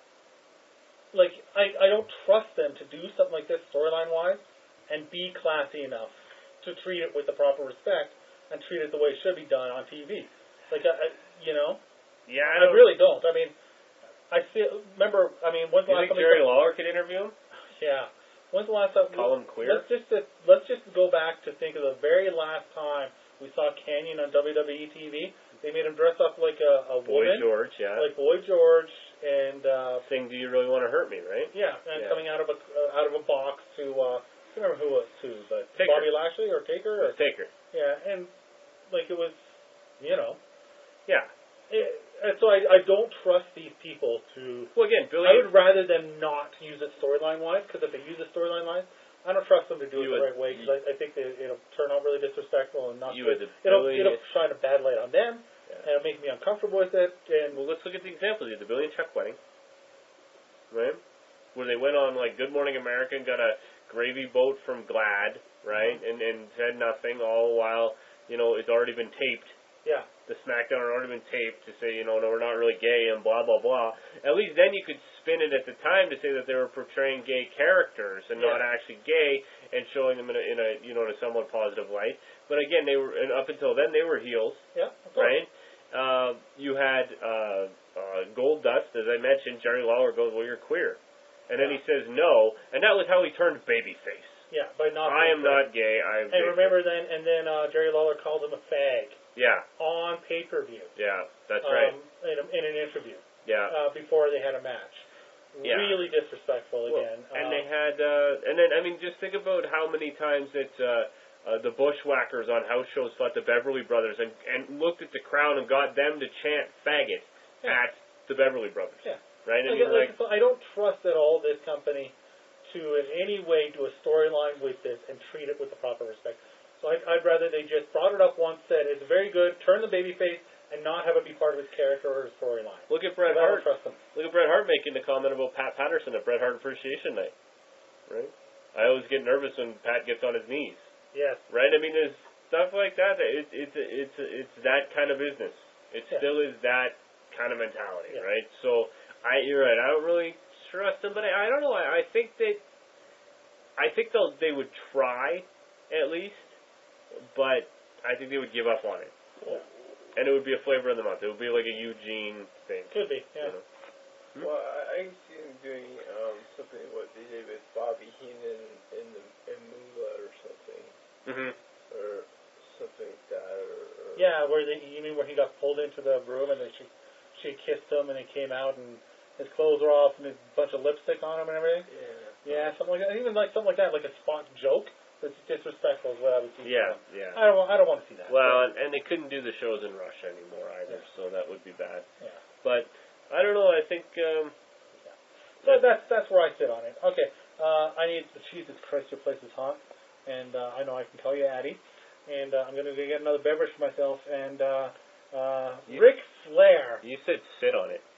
like I, I don't trust them to do something like this storyline wise and be classy enough to treat it with the proper respect and treat it the way it should be done on T V. Like I, I you know, Yeah, I, I, don't, really don't. I mean, I feel remember. I mean, when's the You last think time? Jerry Lawler could interview him? Yeah. When's the last time? Call him queer? Let's just let's just go back to think of the very last time we saw Canyon on W W E T V. They made him dress up like a, a Boy woman, George, yeah. like Boy George, and uh, Saying, do you really want to hurt me, right? yeah, and Yeah. coming out of a uh, out of a box to uh, I can't remember who it was to, but Taker. Bobby Lashley or Taker, or, Let's take her. yeah, and like it was, you know, Yeah. it, and so I I don't trust these people to. Well, again, Billy... I would rather them not use it storyline wise, because if they use it storyline wise, I don't trust them to do it You the would- right way, because I, I think they, it'll turn out really disrespectful and not You good. would It'll, Billy- it'll shine a bad light on them, Yeah. and it'll make me uncomfortable with it, and Well, let's look at the example. You had the Billy and Chuck wedding, right? Where they went on, like, Good Morning America and got a gravy boat from Glad, right? Mm-hmm. And, and said nothing, all the while, you know, it's already been taped. yeah, The SmackDown had already been taped to say, you know, no, we're not really gay and blah, blah, blah. At least then you could spin it at the time to say that they were portraying gay characters and not Yeah. actually gay and showing them in a, in a, you know, in a somewhat positive light. But again, they were, and up until then, they were heels, yeah, of course. right? Uh, you had uh, uh, Gold Dust, as I mentioned. Jerry Lawler goes, well, you're queer. And then he says no, and that was how he turned babyface. Yeah, by not. I am being not gay, I am And gay. remember then, and then uh, Jerry Lawler called him a fag Yeah, on pay per view. yeah, that's um, right. In, a, in an interview Yeah. uh, before they had a match. Yeah. Really disrespectful Well, again. and um, they had, uh, and then, I mean, just think about how many times that uh, uh, the Bushwhackers on house shows fought the Beverly Brothers and, and looked at the crowd and got them to chant faggot Yeah. at the Beverly Brothers. Yeah. Right? I Like, mean, like, like, so I don't trust at all this company to in any way do a storyline with this and treat it with the proper respect. So I'd, I'd rather they just brought it up once, said it's very good, turn the babyface, and not have it be part of his character or his storyline. look at Bret I don't Hart. trust them. Look at Bret Hart making the comment about Pat Patterson at Bret Hart Appreciation Night. Right? I always get nervous when Pat gets on his knees. Yes. Right? I mean, there's stuff like that. that it, it's it's it's that kind of business. It Yeah. still is that kind of mentality, Yeah. right? So, I you're right. I don't really trust them, but I, I don't know. I, I think that I think they'll they would try at least, but I think they would give up on it. Yeah. And it would be a flavor of the month. It would be like a Eugene thing. Could be, yeah. You know? Hmm? Well, I, I can see them doing um, something what they did with Bobby Heenan in the in Moolah or something, Mm-hmm. or something like that, or, or Yeah, where they, you mean where he got pulled into the room and then she she kissed him and he came out and his clothes were off and a bunch of lipstick on him and everything? yeah. Yeah, something like that. Even like something like that, like a spot joke that's disrespectful is what I would see. Yeah, from them. yeah. I don't want. I don't want to see that. Well, and, and they couldn't do the shows in Russia anymore either, Yeah. so that would be bad. yeah. But I don't know. I think um, So that's that's where I sit on it. Okay. Uh, I need. Jesus Christ, your place is hot, and uh, I know I can call you Addie, and uh, I'm gonna go get another beverage for myself. And uh, uh, You- Ric Flair. you said sit on it.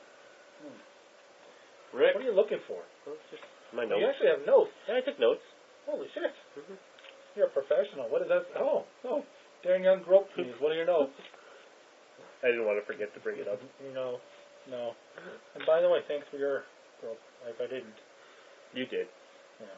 Rick, What are you looking for? well, it's just my You notes. actually have notes. Yeah, I took notes. Holy shit. Mhm. You're a professional. What is that? Oh, oh. Darren Young Grope, please. What are your notes? I didn't want to forget to bring it up. No, no. And by the way, thanks for your grope. If I didn't. You did. Yeah.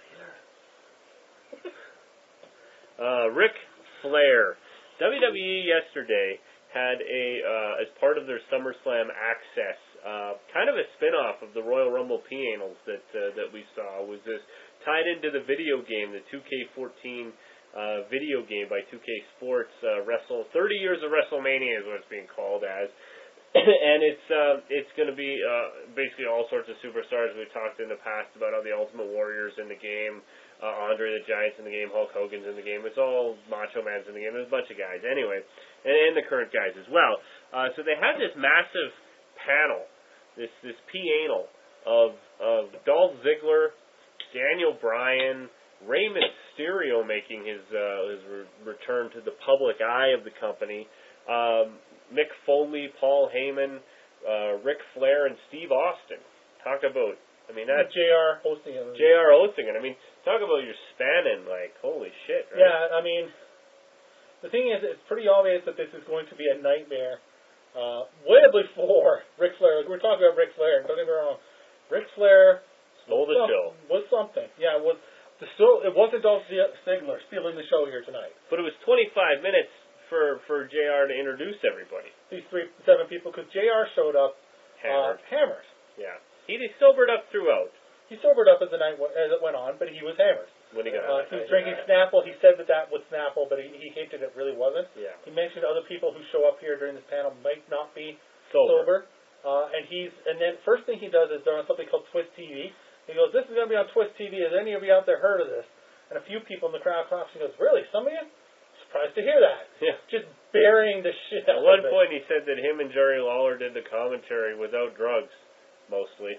Uh, Ric Flair. W W E yesterday had a, uh, as part of their SummerSlam Access, uh, kind of a spin-off of the Royal Rumble P-Annals that uh, that we saw, was this tied into the video game, the two K fourteen uh, video game by two K Sports, uh, Wrestle, thirty years of WrestleMania is what it's being called as. And it's uh, it's going to be uh, basically all sorts of superstars. We've talked in the past about how the Ultimate Warrior's in the game, uh, Andre the Giant's in the game, Hulk Hogan's in the game. It's all Macho Man's in the game. There's a bunch of guys anyway, and, and the current guys as well. Uh, so they had this massive panel, this this P-Anal of of Dolph Ziggler, Daniel Bryan, Rey Mysterio making his uh, his re- return to the public eye of the company, um, Mick Foley, Paul Heyman, uh, Ric Flair, and Steve Austin. Talk about, I mean, that J R hosting it. J R hosting it. I mean, talk about your spanning, like, holy shit, right? Yeah, I mean, the thing is, it's pretty obvious that this is going to be a nightmare. Uh, way before Ric Flair, like we're talking about Ric Flair, don't get me wrong, Ric Flair stole the some, show. Was something, yeah. It was the still? It wasn't Dolph Ziggler stealing the show here tonight. But it was twenty-five minutes for for J R to introduce everybody. These three, seven people, because J R showed up Hammered. Uh, hammered. Yeah, he he sobered up throughout. He sobered up as the night went, as it went on, but he was hammered. When he got uh, he was drinking Snapple. He said that that was Snapple, but he, he hinted it really wasn't. Yeah. He mentioned other people who show up here during this panel might not be sober. sober. Uh, and he's and then first thing he does is they're on something called Twist T V. He goes, "This is going to be on Twist T V. Has any of you out there heard of this?" And a few people in the crowd claps. He goes, "Really? Some of you?" Surprised to hear that. Yeah. Just burying the shit At out one of it. point, he said that him and Jerry Lawler did the commentary without drugs, mostly.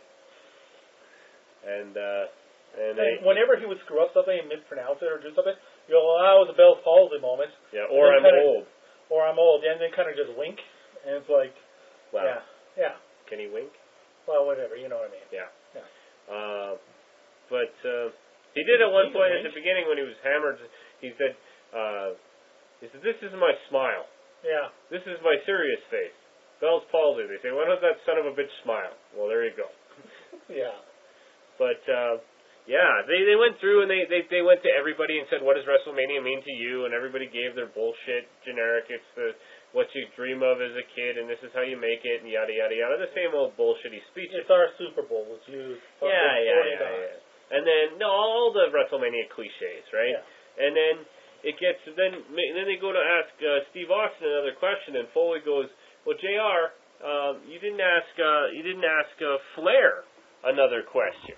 And uh, and, And they, whenever he would screw up something and mispronounce it or do something, you go, "Well, that was a Bell's palsy moment." yeah, or I'm kinda, old. Or I'm old. And then kind of just wink, and it's like, Wow. yeah, yeah. Can he wink? Well, whatever. You know what I mean. Yeah. Yeah. Uh, but uh, he did at one He can point at wink. the beginning when he was hammered. He said, uh, "He said this is my smile. Yeah. This is my serious face. Bell's palsy." They say, "Why does that son of a bitch smile?" Well, there you go. Yeah. But uh, yeah, they they went through and they, they they went to everybody and said, "What does WrestleMania mean to you?" And everybody gave their bullshit generic. It's the what you dream of as a kid, and this is how you make it, and yada yada yada. The same old bullshitty speeches. It's our Super Bowl. It's used. Yeah, yeah, yeah, yeah. And then no, all the WrestleMania cliches, right? Yeah. And then it gets then then they go to ask uh, Steve Austin another question, and Foley goes, "Well, J R, um, you didn't ask uh, you didn't ask uh, Flair another question."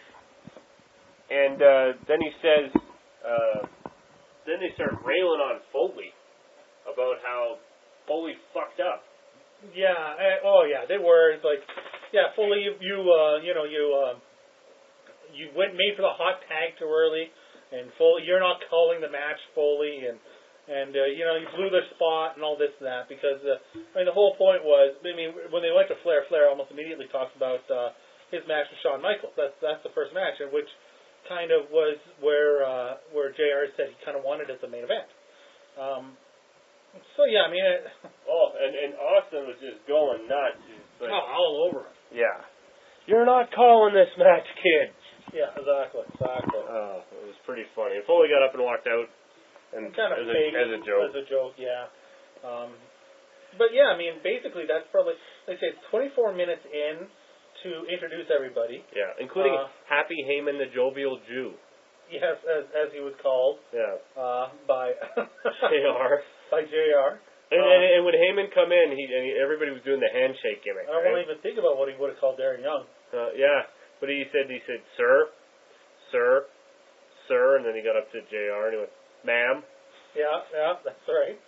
And uh, then he says, uh, then they start railing on Foley about how Foley fucked up. Yeah. Uh, oh, yeah. They were. It's like, yeah, Foley, you, you uh, you know, you, uh, you went made for the hot tag too early, and Foley, you're not calling the match, Foley, and and uh, you know, you blew their spot and all this and that because uh, I mean, the whole point was, I mean, when they went to Flair, Flair almost immediately talks about uh, his match with Shawn Michaels. That's that's the first match in which. Kind of was where uh, where J R said he kind of wanted it as the main event. Um, so yeah, I mean, it, Oh, and, and Austin was just going nuts. Like, oh, all over it. yeah. You're not calling this match, kid. Yeah, exactly, exactly. Oh, it was pretty funny. And Foley got up and walked out, and Kind of as, fake a, as a joke. As a joke, yeah. Um, but yeah, I mean, basically that's probably they say it's twenty-four minutes in. To introduce everybody. Yeah, including uh, Happy Heyman, the jovial Jew. Yes, as as he was called. Yeah. Uh, by J R. By J R. And, Uh, and, and when Heyman come in, he, and he everybody was doing the handshake gimmick. I don't right? want to even think about what he would have called Darren Young. Uh, yeah, but he said he said sir, sir, sir, and then he got up to J R and he went, ma'am. Yeah, yeah, that's right.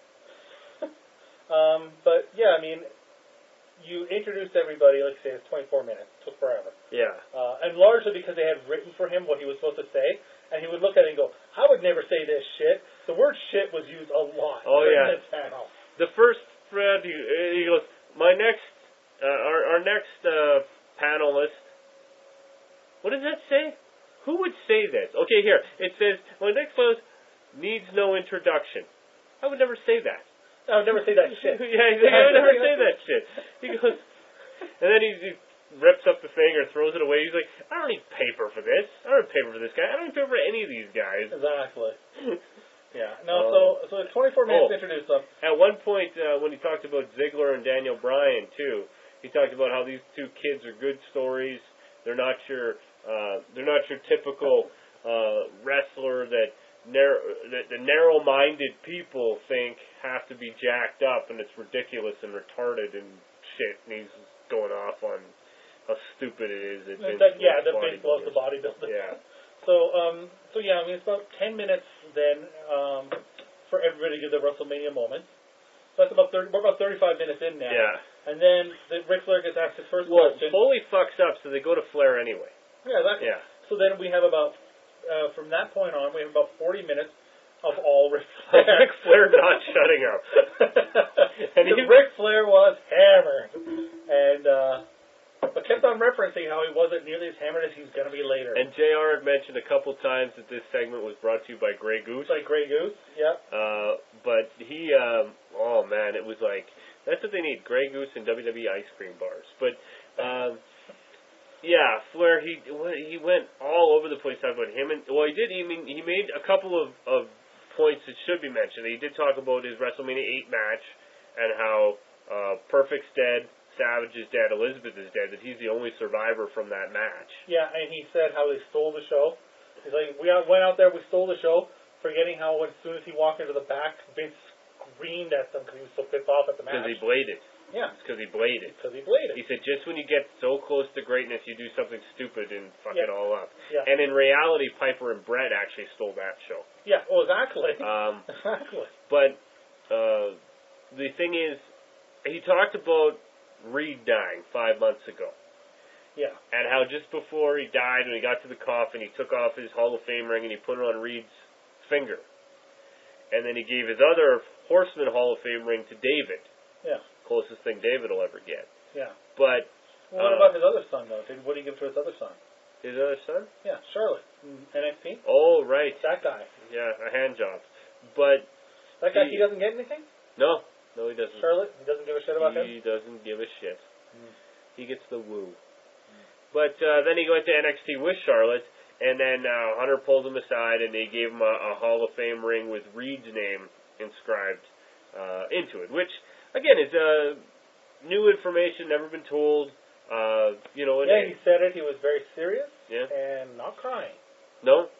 um, but yeah, I mean. You introduced everybody, like I say, it's twenty-four minutes. It took forever. Yeah. Uh, and largely because they had written for him what he was supposed to say, and he would look at it and go, I would never say this shit. The word shit was used a lot Oh, during yeah. this panel. The first thread, he, he goes, my next, uh, our, our next uh, panelist, what does that say? Who would say this? Okay, here, it says, my next panelist needs no introduction. I would never say that. I would never say that shit. yeah, he's like, I would never say that shit. He goes, and then he, he rips up the thing or throws it away. He's like, I don't need paper for this. I don't need paper for this guy. I don't need paper for any of these guys. Exactly. Yeah. No, Um, so so twenty-four minutes oh. to introduce them. At one point, uh, when he talked about Ziggler and Daniel Bryan, too, he talked about how these two kids are good stories. They're not your, uh, they're not your typical uh, wrestler that narrow, that the narrow-minded people think have to be jacked up, and it's ridiculous and retarded and shit. And he's going off on how stupid it is. That Vince That, yeah, loves that Vince loves the bodybuilders. bodybuilder. Yeah. So, um, so yeah, I mean, it's about ten minutes then um, for everybody to get the WrestleMania moment. So that's about thirty. We're about thirty-five minutes in now. Yeah. And then the Ric Flair gets asked his first Well, question. Foley fucks up, so they go to Flair anyway. Yeah, exactly. Yeah. So then we have about, uh, from that point on, we have about forty minutes of all Ric Flair. Ric Flair not shutting up. and he, Ric Flair was hammered. And, uh, but kept on referencing how he wasn't nearly as hammered as he's going to be later. And J R had mentioned a couple times that this segment was brought to you by Grey Goose. Like Grey Goose, yeah. Uh, but he, um, oh man, it was like, that's what they need, Grey Goose and W W E ice cream bars. But, um, yeah, Flair, he he went all over the place talking about him. And, well, he did, he, mean, he made a couple of, of points that should be mentioned. He did talk about his WrestleMania eight match and how uh, Perfect's dead, Savage is dead, Elizabeth is dead, that he's the only survivor from that match. Yeah, and he said how they stole the show. He's like, we out, went out there, we stole the show, forgetting how as soon as he walked into the back, Vince screamed at them because he was so pissed off at the match. Because he bladed. Yeah. It's because he bladed. Because he bladed. He said, just when you get so close to greatness, you do something stupid and fuck Yeah. it all up. Yeah. And in reality, Piper and Brett actually stole that show. Yeah, oh, exactly. Um, exactly. but uh, the thing is, he talked about Reed dying five months ago. Yeah. And how just before he died, when he got to the coffin, he took off his Hall of Fame ring and he put it on Reed's finger. And then he gave his other Horseman Hall of Fame ring to David. Yeah. Closest thing David will ever get. Yeah. But well, what uh, about his other son, though? Did, what did he give to his other son? his other son? Yeah, Charlotte. N X T? Oh, right. That guy. Yeah, a hand job. But That guy, he, he doesn't get anything? no, no, he doesn't. Charlotte? He doesn't give a shit about him? He doesn't give a shit. Mm. He gets the woo. Mm. But uh, then he went to N X T with Charlotte, and then uh, Hunter pulled him aside, and they gave him a, a Hall of Fame ring with Reed's name inscribed uh, into it, which, again, is uh, new information, never been told. Uh, you know, Yeah, and, he said it. He was very serious yeah, and not crying. no,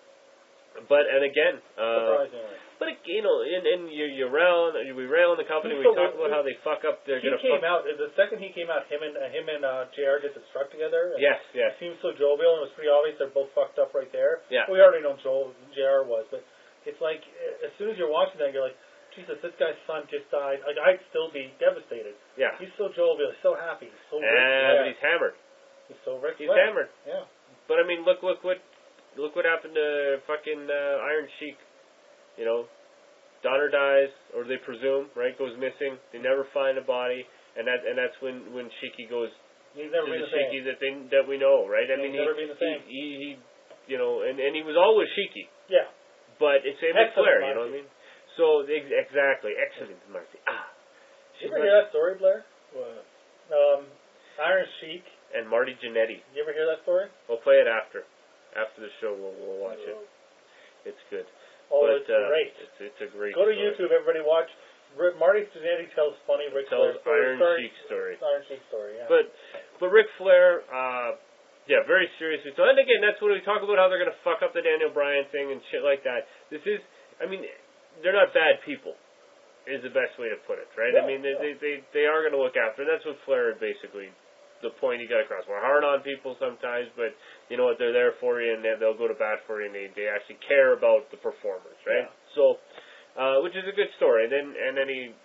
but and again, uh, Surprisingly. but it, you know, and, and you you rail, we rail on the company. He's We so talk good. about how they fuck up. They're He gonna came fuck. out, the second he came out, him and uh, him and uh, J R did the struck together. And Yes, yes, He seemed so jovial, and it was pretty obvious they're both fucked up right there. yeah. We already know Joel J R was, but it's like, uh, as soon as you're watching that, you're like, Jesus, this guy's son just died. Like, I'd still be devastated. Yeah. He's so jovial, he's so happy, he's so Ric And Flair. he's hammered. He's so Ric He's Flair. hammered. Yeah. But I mean, look, look what, look what happened to fucking uh, Iron Sheik. You know, Donner dies, or they presume, right? Goes missing. They never find a body, and that and that's when when Sheiky goes He's never to been the the same. Sheiky that they that we know, right? I He's mean, never he, been the same. He, he, he, you know, and and he was always Sheiky, Yeah. but it's same with Excellent Flair. You know what I Marty. mean? So ex- exactly, excellent, Marty. Ah, Did you ever hear that story, Blair? What? Um, Iron Sheik. and Marty Jannetty. Did you ever hear that story? We'll play it after. After the show, we'll, we'll watch it. It's good. Oh, but, it's uh, great. It's, it's a great Go to story. YouTube, everybody watch. R- Marty Jannetty tells funny Ric Flair Tells stories. Iron Story- Sheik story. Iron Sheik story, yeah. But but Ric Flair, uh, yeah, very seriously. So, and again, that's when we talk about how they're going to fuck up the Daniel Bryan thing and shit like that. This is, I mean, they're not bad people, is the best way to put it, right? No, I mean, they, no. they they they are going to look after. And that's what Flair basically. The point he got across. We're hard on people sometimes, but you know what? They're there for you, and they- they'll go to bat for you, and they, they actually care about the performers, right? Yeah. So, uh, which is a good story. And then and then he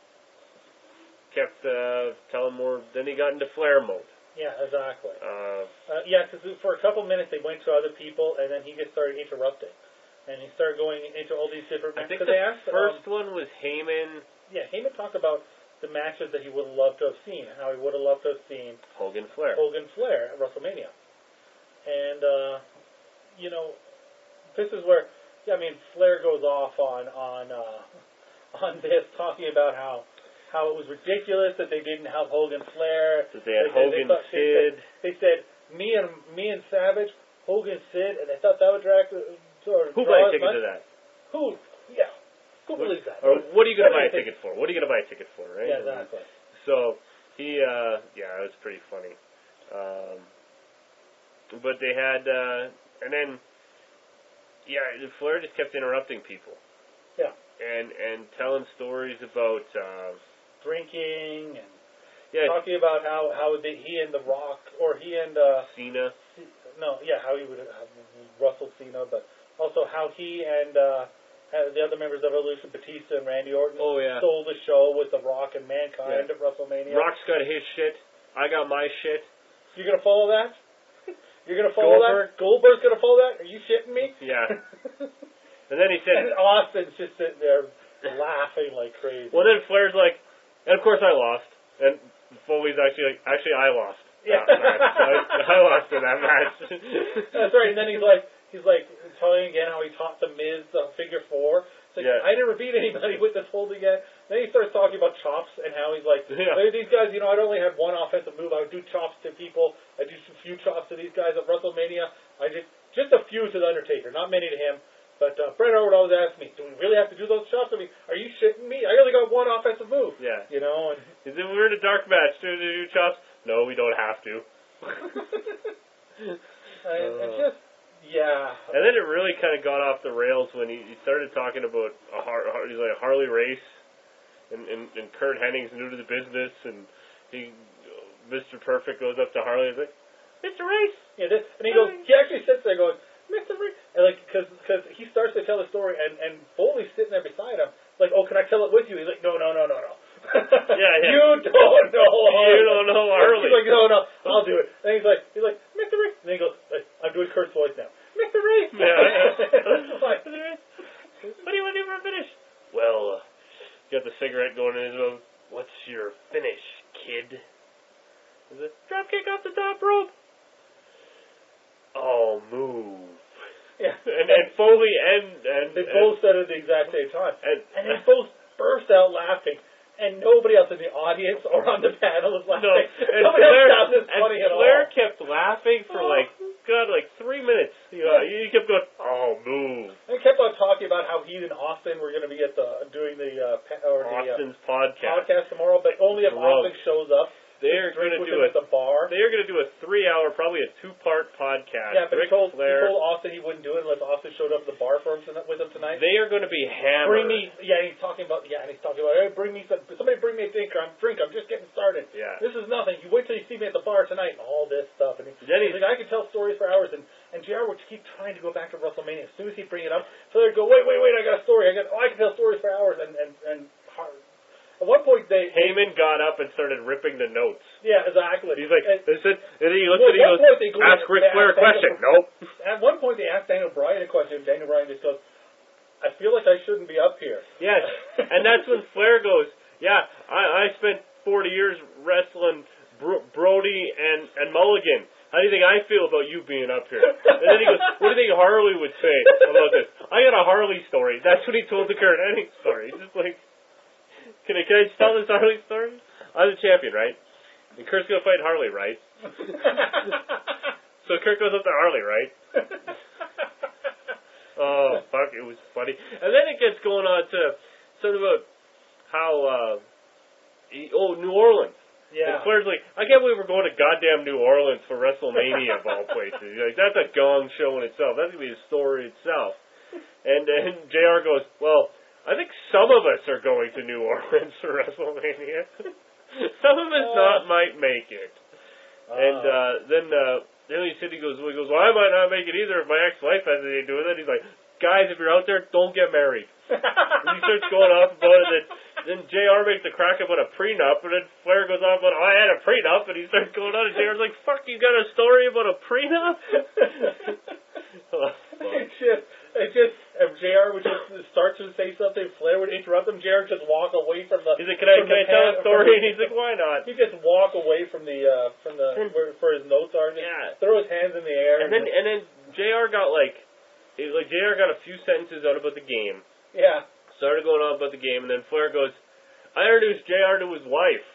kept uh, telling more. Then he got into Flair mode. Yeah, exactly. Uh, Uh, yeah, because for a couple minutes they went to other people, and then he just started interrupting. And he started going into all these different I matches. think 'Cause the they asked, first um, one was Heyman, yeah, Heyman talked about the matches that he would have loved to have seen, and how he would have loved to have seen Hogan, Flair. Hogan Flair at WrestleMania. And, uh, you know, this is where, yeah, I mean, Flair goes off on on uh, on this, talking about how how it was ridiculous that they didn't have Hogan Flair. That they had They- they Hogan, thought- they Sid. said- They said, me and me and Savage, Hogan, Sid, and they thought that would drag, or Who draw buy a as ticket much. to that? Who? Yeah. Who believes that? Or what are you going to buy a Everything. ticket for? What are you going to buy a ticket for, right? Yeah, exactly. So he, uh, yeah, it was pretty funny. Um, but they had, uh, and then, yeah, Flair just kept interrupting people. Yeah. And and telling stories about, uh, Drinking and yeah, talking about how how they, he and The Rock, or he and uh, Cena. no, yeah, how he would have Russell Cena, but also how he and uh, uh, the other members of Evolution, Batista and Randy Orton, Oh, yeah. stole the show with The Rock and Mankind Yeah. at WrestleMania. Rock's got his shit. I got my shit. You're gonna follow that? You're gonna follow Goldberg? that? Goldberg's gonna follow that? Are you shitting me? Yeah. And then he said, And Austin's just sitting there laughing like crazy. well, then Flair's like, and of course I lost. And Foley's actually like, actually I lost. Yeah. that match. I, I lost in that match. That's right. And then he's like, he's like telling again how he taught the Miz the figure four. It's like, Yeah. I never beat anybody with this holding yet. Then he starts talking about chops and how he's like, Yeah. "Hey, these guys, you know, I'd only had one offensive move. I would do chops to people. I do a few chops to these guys at WrestleMania. I did just a few to the Undertaker, not many to him. But uh, Bret Hart would always ask me, do we really have to do those chops? I mean, are you shitting me? I only got one offensive move. Yeah. You know, and Is it we're in a dark match? Do do do chops? No, we don't have to. and, and just yeah. And then it really kind of got off the rails when he, he started talking about a Har- Har- he's like a Harley race, and, and and Kurt Henning's new to the business, and he Mister Perfect goes up to Harley and is like, Mister Race. Yeah, this, and he goes, he actually sits there going, Mister Race, and like because because he starts to tell the story, and and Foley's sitting there beside him, like, oh, can I tell it with you? He's like, no, no, no, no, no. Yeah, yeah. You don't know Harley. You don't know Harley. He's like, no, no, I'll do it. And he's like, he's like, Mister Race, and then he goes, like, I'm doing Kurt's voice now, Mister Race. Yeah. Like, What do you want to do for a finish? Well, uh, got the cigarette going in his mouth. What's your finish, kid? Is it drop kick off the top rope? Oh, move. yeah. And, and Foley and and They and, both said it at the exact same time. and, And they both burst out laughing, and nobody else in the audience or on the panel was laughing. no, and Nobody Flair, else found this and funny at Flair all. kept laughing for like God, like three minutes. You know, he kept going, oh, move. They kept on talking about how he and Austin were going to be at the doing the uh, pa- or the uh, Austin's podcast. podcast tomorrow, but only if Drunk. Austin shows up. They're going Drink to with do him a at the bar. They're going to do a three-hour, probably a two-part podcast. Yeah, but Ric he told, he Flair. told Austin he wouldn't do it unless Austin showed up at the bar for him tonight, with him tonight. They are going to be hammered. Bring me, yeah. He's talking about, yeah, and he's talking about, hey, bring me some, somebody bring me a drink. I'm drink. I'm just getting started. Yeah. This is nothing. You wait till you see me at the bar tonight, and all this stuff. And he, Then he's he's- like, I can tell stories for hours, and and J R would keep trying to go back to WrestleMania. As soon as he bring it up, so they'd go, wait, wait, wait. I got a story. I got, oh, I can tell stories for hours, and and and. Hard. At one point, they Heyman got up and started ripping the notes. yeah, exactly. He's like, and, they said, and then he looks Well, at it, he at goes, one point they go- ask Ric they Flair a ask question. Daniel- Nope. At one point, they asked Daniel Bryan a question. Daniel Bryan just goes, I feel like I shouldn't be up here. Yes. And that's when Flair goes, yeah, I, I spent forty years wrestling Bro- Brody and, and Mulligan. How do you think I feel about you being up here? And then he goes, what do you think Harley would say about this? I got a Harley story. That's what he told the Kurt Hennig story. He's just like, can I, can I just tell this Harley story? I'm the champion, right? And Kurt's going to fight Harley, right? So Kurt goes up to Harley, right? Oh, fuck, it was funny. And then it gets going on to something about how, uh, he, oh, New Orleans. Yeah. And Flair's like, I can't believe we're going to goddamn New Orleans for WrestleMania of all places. He's like, that's a gong show in itself. That's going to be a story itself. And then J R goes, well, I think some of us are going to New Orleans for WrestleMania. Some of us Uh, not might make it. And uh, then uh, then he said, he goes, well, he goes, well, I might not make it either if my ex-wife has anything to do with it. He's like, guys, if you're out there, don't get married. And he starts going off about it. Then, then J R makes the crack about a prenup, and then Flair goes off about, oh, I had a prenup, and he starts going on, and J R's like, fuck, you got a story about a prenup? Oh, It's just, it just, if J R would just start to say something, Flair would interrupt him, J R would just walk away from the... he's like, can I, from can the I tell pan- a story? from And he's like, why not? He just walk away from the, uh, from the, where, where his notes are, and just Yeah. throw his hands in the air. And then and then J R got like, it, like J R got a few sentences out about the game. yeah. Started going on about the game, and then Flair goes, I introduced J R to his wife.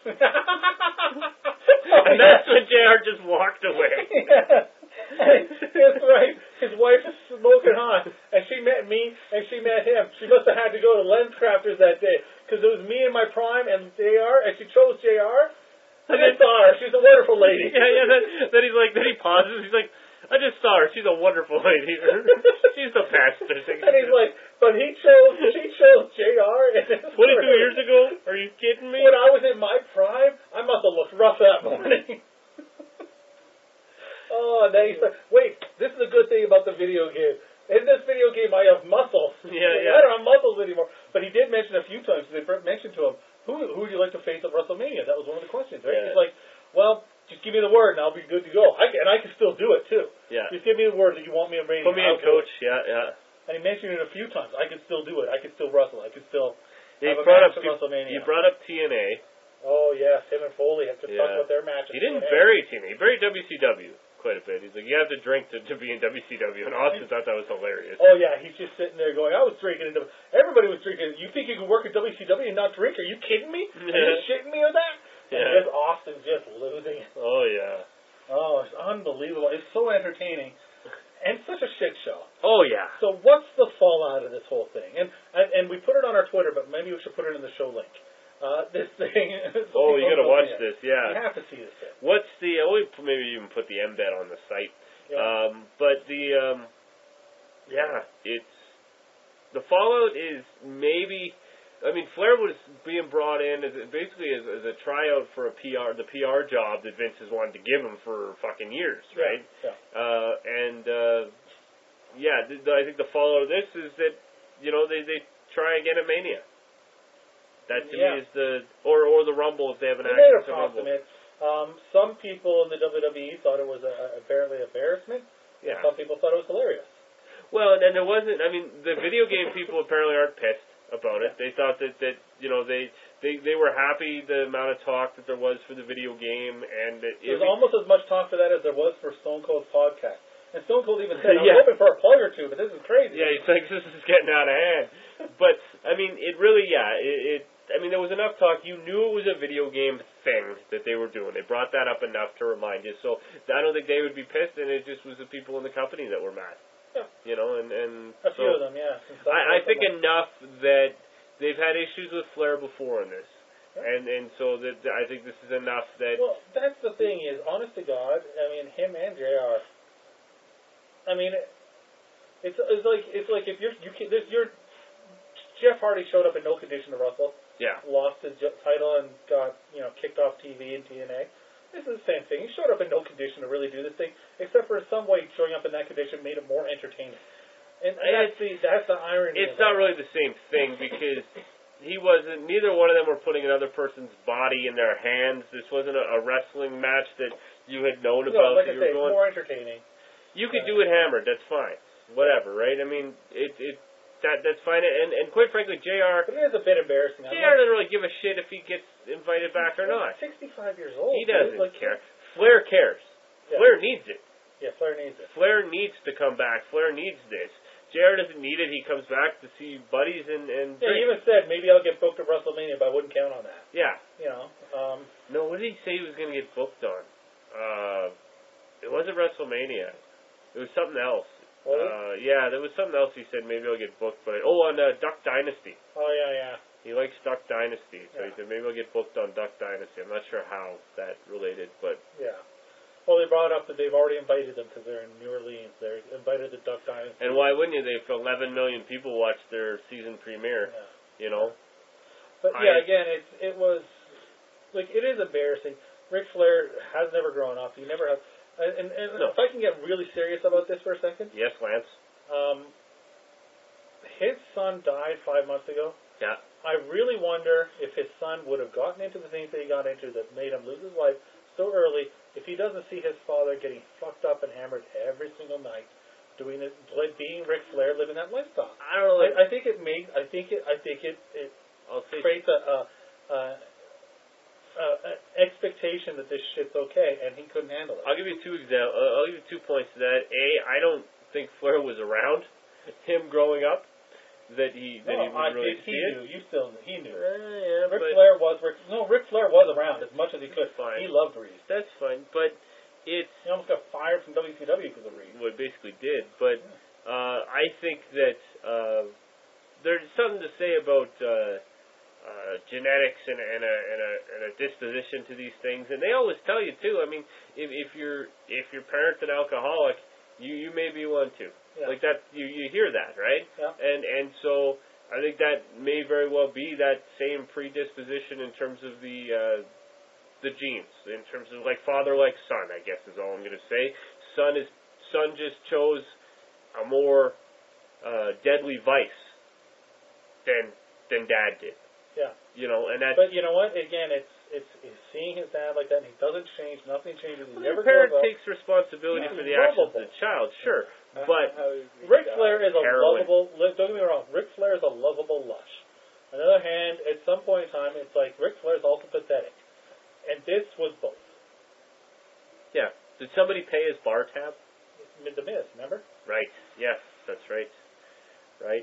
And that's when J R just walked away. Yeah. That's right. His wife is smoking hot, and she met me, and she met him. She must have had to go to Lens Crafters that day, because it was me in my prime and J R, and she chose J R. I just saw her. She's a wonderful lady. Yeah, yeah. Then, then he's like, then he pauses. He's like, I just saw her. She's a wonderful lady. She's the best. And he's like, but he chose, she chose J R. twenty-two years ago? Are you kidding me? When I was in my prime, I must have looked rough that morning. Oh, and then he said, wait, this is a good thing about the video game. in this video game I have muscles. Yeah, Like, yeah. I don't have muscles anymore. But he did mention a few times, they mentioned to him, who, who would you like to face at WrestleMania? That was one of the questions, right? Yeah. He's like, well, just give me the word and I'll be good to go. I can, and I can still do it, too. Yeah. Just give me the word that you want me in Mania. Put me in, I'll do coach. it. Yeah, yeah. And he mentioned it a few times. I can still do it. I can still wrestle. I can still He have a brought match up at WrestleMania. you brought up T N A. Oh, yes, him and Foley have to Yeah. talk about their match. at He didn't T N A. bury T N A. He buried W C W quite a bit. He's like, you have to drink to, to be in W C W, and Austin thought that was hilarious. Oh, yeah, he's just sitting there going, I was drinking. In w- Everybody was drinking. You think you can work at W C W and not drink? Are you kidding me? Are you shitting me with that? And Yeah. just Austin's just losing it. Oh yeah. Oh, it's unbelievable. It's so entertaining. And such a shit show. Oh yeah. So what's the fallout of this whole thing? And and, and we put it on our Twitter, but maybe we should put it in the show link. Uh, this thing. so Oh, you people gotta know watch it. this. You Yeah. have to see this thing. What's the? Oh, we maybe even put the embed on the site. Yeah. Um, but the um, yeah, it's the fallout is maybe. I mean, Flair was being brought in as a, basically as, as a tryout for a P R, the P R job that Vince has wanted to give him for fucking years, right? Yeah. Uh, and uh, yeah, the, the, I think the fallout of this is that you know they they try again at Mania. That to Yeah. me is the or or the Rumble if they have an They made access a to Rumble. proximate. Um, some people in the W W E thought it was a, apparently embarrassment. Yeah. Some people thought it was hilarious. Well, and then there wasn't. I mean, the video game people apparently aren't pissed about it. They thought that that you know they they they were happy the amount of talk that there was for the video game, and it, There it, was almost as much talk for that as there was for Stone Cold's podcast. And Stone Cold even said, I was Yeah. hoping for a plug or two, but this is crazy. yeah, he thinks this is getting out of hand. But I mean, it really, yeah, it, it. I mean, there was enough talk. You knew it was a video game thing that they were doing. They brought that up enough to remind you. So I don't think they would be pissed, and it just was the people in the company that were mad. Yeah. You know, and and A so few of them, yeah. Since Stone I, I Cold think said that. enough that they've had issues with Flair before in this. Yeah. And and so that I think this is enough that Well, that's the thing is, honest to God, I mean, him and J R. I mean, it, it's it's like it's like if you're you can, this, you're Jeff Hardy showed up in no condition to wrestle, yeah. lost his j- title and got you know kicked off T V and T N A. This is the same thing. He showed up in no condition to really do this thing, except for some way showing up in that condition made it more entertaining. And that's the that's the irony. It's of not it. really the same thing because he wasn't. Neither one of them were putting another person's body in their hands. This wasn't a, a wrestling match that you had known No, about. like that I you say, were it's going. more entertaining. You could do it hammered. That's fine. Whatever, right? I mean, it it that that's fine. And and quite frankly, J R But it is a bit embarrassing. I'm J R doesn't really give a shit if he gets invited back or not. He's sixty-five years old. He right? doesn't Like, care. Flair cares. Yeah. Flair needs it. Yeah, Flair needs it. Flair needs to come back. Flair needs this. J R doesn't need it. He comes back to see buddies and and Yeah, he drink. even said maybe I'll get booked at WrestleMania, but I wouldn't count on that. Yeah. You know, um, No, what did he say he was going to get booked on? Uh, it wasn't WrestleMania. It was something else. was it? Uh, yeah, there was something else he said maybe I'll get booked by. Oh, on uh, Duck Dynasty. oh yeah, yeah. He likes Duck Dynasty, so he Yeah. said maybe I'll get booked on Duck Dynasty. I'm not sure how that related, but Yeah. Well, they brought up that they've already invited them because they're in New Orleans. They're invited the Duck Dynasty. and why wouldn't you? They eleven million people watched their season premiere. Yeah. You know. But I- yeah, again, it's it was like it is embarrassing. Ric Flair has never grown up. He never has. And, and, and No. if I can get really serious about this for a second, Yes, Lance. um, his son died five months ago. Yeah. I really wonder if his son would have gotten into the things that he got into that made him lose his life so early if he doesn't see his father getting fucked up and hammered every single night, doing it, like being Ric Flair, living that lifestyle. I don't know. Like, I, I think it makes. I think it. I think it. It I'll say creates a, a, a, a, a expectation that this shit's okay, and he couldn't handle it. I'll give you two examples. Uh, I'll give you two points to that. A, I don't think Flair was around him growing up. That he that he no, would I really think he see it. knew. You still he knew. Uh, yeah, Ric but Flair was Ric, no. Ric Flair was around as much as he could. Fine. He loved Reed. that's fine. But it's He almost got fired from W C W because of Reed. what it basically did. But uh, I think that uh, there's something to say about uh, uh, genetics and, and, a, and, a, and a disposition to these things. And they always tell you too. I mean, if, if your if your parent's an alcoholic, you you may be one too. Yeah. Like that, you you hear that, right? Yeah. And and so I think that may very well be that same predisposition in terms of the uh, the genes, in terms of like father like son, I guess is all I'm going to say. Son is son just chose a more uh, deadly vice than than Dad did. Yeah. You know, and that's But you know what? Again, it's it's, it's seeing his dad like that, and he doesn't change. Nothing changes. He well, never the parent grows up. takes responsibility He's for the actions lovable. of the child, sure, How- but how is he Ric die? Flair is a Heroin. lovable. li- Don't get me wrong. Ric Flair is a lovable lush. On the other hand, at some point in time, it's like Ric Flair is also pathetic, and this was both. yeah. Did somebody pay his bar tab? Mid the Miz, remember? Right. Yes, that's right. Right.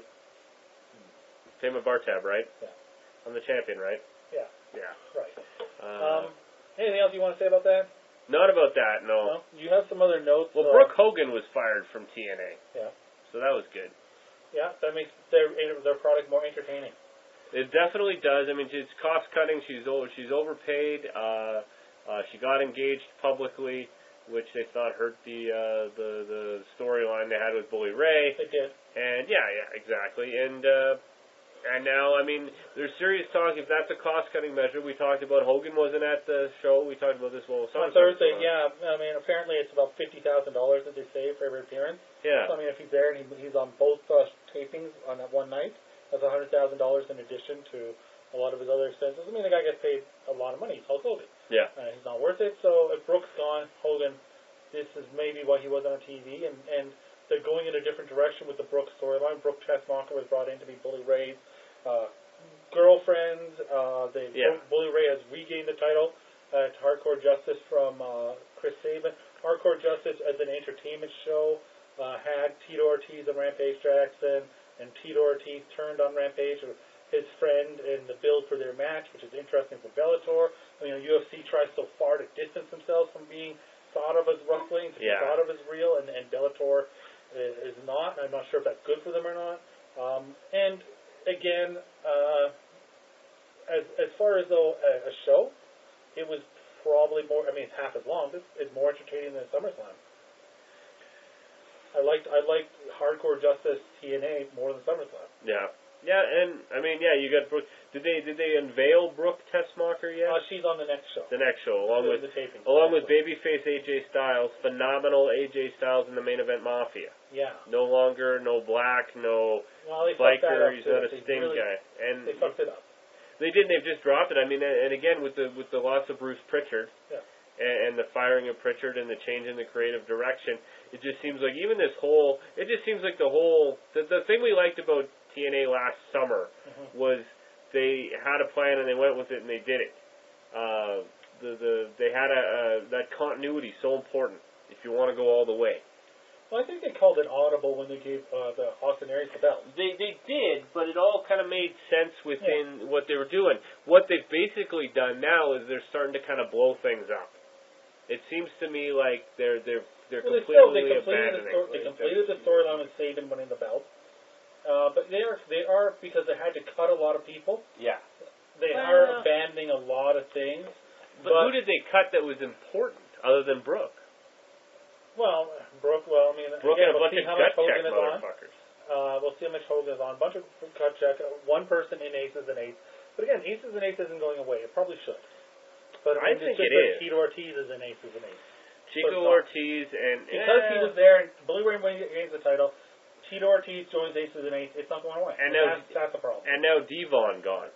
Pay my bar tab, right? Yeah. I'm the champion, right? Yeah. Yeah. Right. Uh, Um, anything else you want to say about that? not about that, no. No. You have some other notes. Well, uh, Brooke Hogan was fired from T N A. Yeah. So that was good. Yeah, that makes their their product more entertaining. It definitely does. I mean, it's cost cutting. She's over, she's overpaid. Uh, uh, she got engaged publicly, which they thought hurt the uh, the the storyline they had with Bully Ray. They did. And yeah, yeah, exactly. And uh, and now, I mean, there's serious talk. If that's a cost cutting measure, we talked about Hogan wasn't at the show. We talked about this well On Thursday, yeah. I mean, apparently it's about fifty thousand dollars that they save for every appearance. Yeah. So, I mean, if he's there and he, he's on both uh, tapings on that one night, that's a hundred thousand dollars in addition to a lot of his other expenses. I mean, the guy gets paid a lot of money. He's Hulk Hogan. Yeah. Uh, he's not worth it. So if Brooks gone, Hogan, this is maybe why he wasn't on T V, and and they're going in a different direction with the Brooks storyline. Brooke Tessmacher was brought in to be Bully Ray's uh, girlfriend. Uh, they Yeah. Bully Ray has regained the title at Hardcore Justice from uh, Chris Sabin. Hardcore Justice as an entertainment show uh, had Tito Ortiz and Rampage Jackson, and Tito Ortiz turned on Rampage, his friend, in the build for their match, which is interesting for Bellator. I mean, U F C tries so far to distance themselves from being thought of as wrestling, to Yeah. be thought of as real, and, and Bellator is, is not. I'm not sure if that's good for them or not. Um, and again, uh, as as far as though a, a show, it was probably more. I mean, it's half as long. This is more entertaining than SummerSlam. I liked I liked Hardcore Justice T N A more than SummerSlam. Yeah. Yeah, and I mean, yeah, you got Brooke. Did they did they unveil Brooke Tessmacher yet? Uh, she's on the next show. the next show, along the, with the taping. along with babyface A J Styles, phenomenal A J Styles in the main event Mafia. Yeah. No longer, no black, no Well, they fucked that biker. up He's too. not a They Sting really- guy, and They fucked it up. they did. They've just dropped it. I mean, and and again with the with the loss of Bruce Pritchard, Yeah. and, and the firing of Pritchard and the change in the creative direction, it just seems like even this whole. It just seems like the whole. The, the thing we liked about T N A last summer Mhm. was they had a plan and they went with it and they did it. Uh, the the they had a, a that continuity so important if you want to go all the way. Well, I think they called it audible when they gave uh, the Austin Aries the belt. They they did, but it all kind of made sense within what they were doing. What they've basically done now is they're starting to kind of blow things up. It seems to me like they're they're they're Well, they still completely they completed the abandoning. sto- they completed the storyline with Sabin winning the belt. Uh, but they are they are because they had to cut a lot of people. Yeah. They Well- are abandoning a lot of things. But, But- who did they cut that was important other than Brooke? Well, Brooke. Well, I mean, Brooke again, and a we'll bunch see of how gut much check Hogan is on. motherfuckers. Uh, we'll see how much Hogan is on. A bunch of cut check. One person in Aces and Eights. But again, Aces and Eights isn't going away. It probably should. But I mean, think it's just it like is. Tito Ortiz is in Aces and Eights. Chico So it's not. Ortiz and Because eh, he was there, and Bully Ray winning against the title, Tito Ortiz joins Aces and Eights. It's not going away. And And now- that's, that's a problem. and now Devon gone.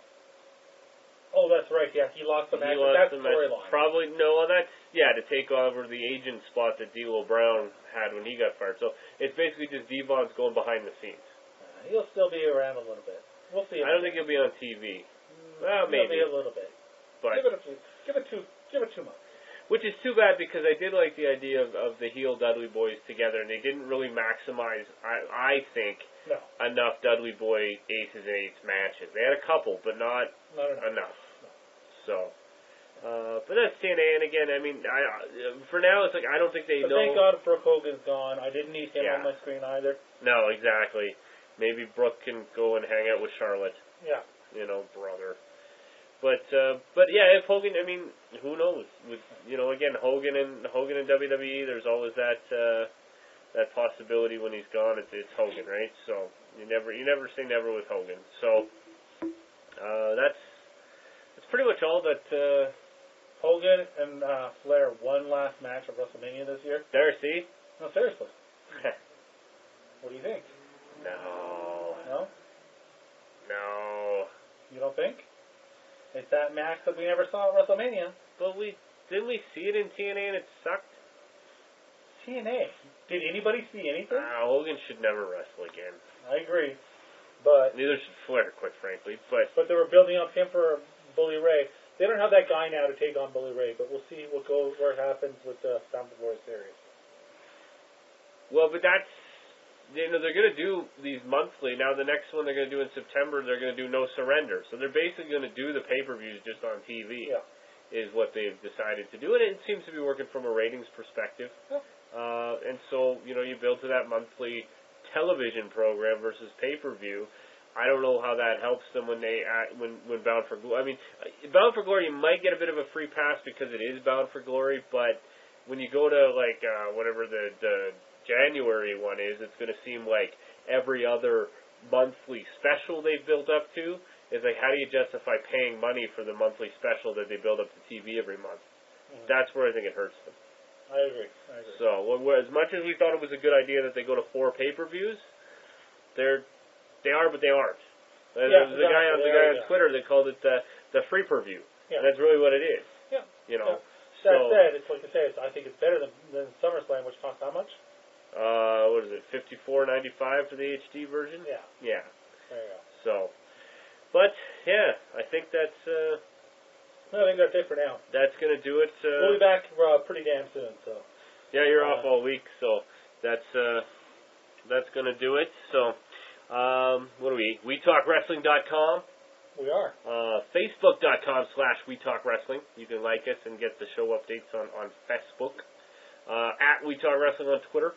Oh, that's right. Yeah, he lost the match. He But lost that's the match. storyline. Probably no. Well, that's yeah to take over the agent spot that D'Lo Brown had when he got fired. So it's basically just Devon's going behind the scenes. Uh, he'll still be around a little bit. We'll see. I don't think he'll be on T V, Mm, well, he'll maybe. be a little bit. but Give it a few. Give it two. Give it two months. which is too bad because I did like the idea of, of the heel Dudley Boys together, and they didn't really maximize. I I think No, enough Dudley Boy Aces and Eights matches. They had a couple, but not not enough. enough. So, uh, but that's T N A, and again, I mean, I uh, for now it's like I don't think they But know. thank God Brooke Hogan's gone. I didn't need him Yeah. on my screen either. No, exactly. Maybe Brooke can go and hang out with Charlotte. Yeah. You know, brother. But uh, but yeah, if Hogan, I mean, who knows? With you know, again, Hogan and Hogan and W W E, there's always that uh, that possibility when he's gone. It's, it's Hogan, right? So you never you never say never with Hogan. So uh, that's that's pretty much all that. Uh, Hogan and uh, Flair one last match at WrestleMania this year. there, see. No, seriously. What do you think? No. No? No. You don't think? It's that match that we never saw at WrestleMania. But we didn't we see it in T N A and it sucked? T N A. Did anybody see anything? Ah, Hogan should never wrestle again. I agree. But Neither should Flair, quite frankly. But but they were building up him for Bully Ray. They don't have that guy now to take on Bully Ray, but we'll see what goes where it happens with the Bound for Glory series. well, but that's you know they're going to do these monthly. Now the next one they're going to do in September, they're going to do No Surrender. So they're basically going to do the pay-per-views just on T V. Yeah. Is what they've decided to do, and it seems to be working from a ratings perspective. Yeah. Uh, and so, you know, you build to that monthly television program versus pay-per-view. I don't know how that helps them when they uh, when when Bound for Glory. I mean, uh, Bound for Glory, you might get a bit of a free pass because it is Bound for Glory, but when you go to like uh, whatever the the January one is, it's going to seem like every other monthly special they've built up to. Is like, how do you justify paying money for the monthly special that they build up to T V every month? Mm-hmm. That's where I think it hurts them. I agree. I agree. So, well, well, as much as we thought it was a good idea that they go to four pay-per-views, they're they are, but they aren't. Uh, Yeah, There's a guy on the exactly. guy Yeah, on yeah. Twitter that called it the the free per-view, Yeah. and that's really what it is. Yeah. You know. That So, said, it's like I say, it's, I think it's better than, than SummerSlam, which costs how much? uh, what is it? fifty-four ninety-five for the H D version. Yeah. Yeah. There you go. So, but yeah, I think that's uh, No, I think that's it for now. that's gonna do it. Uh, We'll be back uh, pretty damn soon. So. Yeah, you're off Uh, all week, so that's uh, that's gonna do it. So, um, what do we? we talk wrestling dot com, We are. uh, facebook dot com slash we talk wrestling. You can like us and get the show updates on on Facebook. Uh, at We Talk Wrestling on Twitter.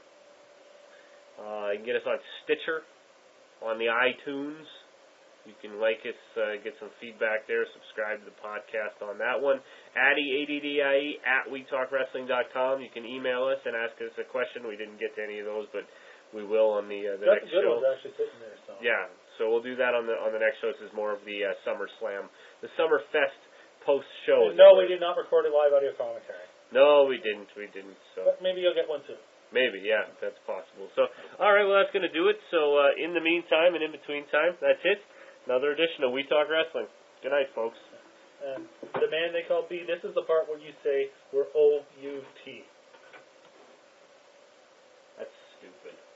Uh, you can get us on Stitcher, on the iTunes. You can like us, uh, get some feedback there, subscribe to the podcast on that one. Addy, A D D I E, at we talk wrestling dot com. You can email us and ask us a question. We didn't get to any of those, but we will on the, uh, the That's next a good show. one's actually sitting there. So. Yeah, so we'll do that on the on the next show. This is more of the uh, Summer Slam, the Summer Fest post show. No, we did not record a live audio commentary. No, we didn't. We didn't. So But maybe you'll get one soon. maybe, yeah, that's possible. So, all right, well, that's going to do it. So, uh, in the meantime and in between time, that's it. Another edition of We Talk Wrestling. Good night, folks. And the man they call B, this is the part where you say we're O U T.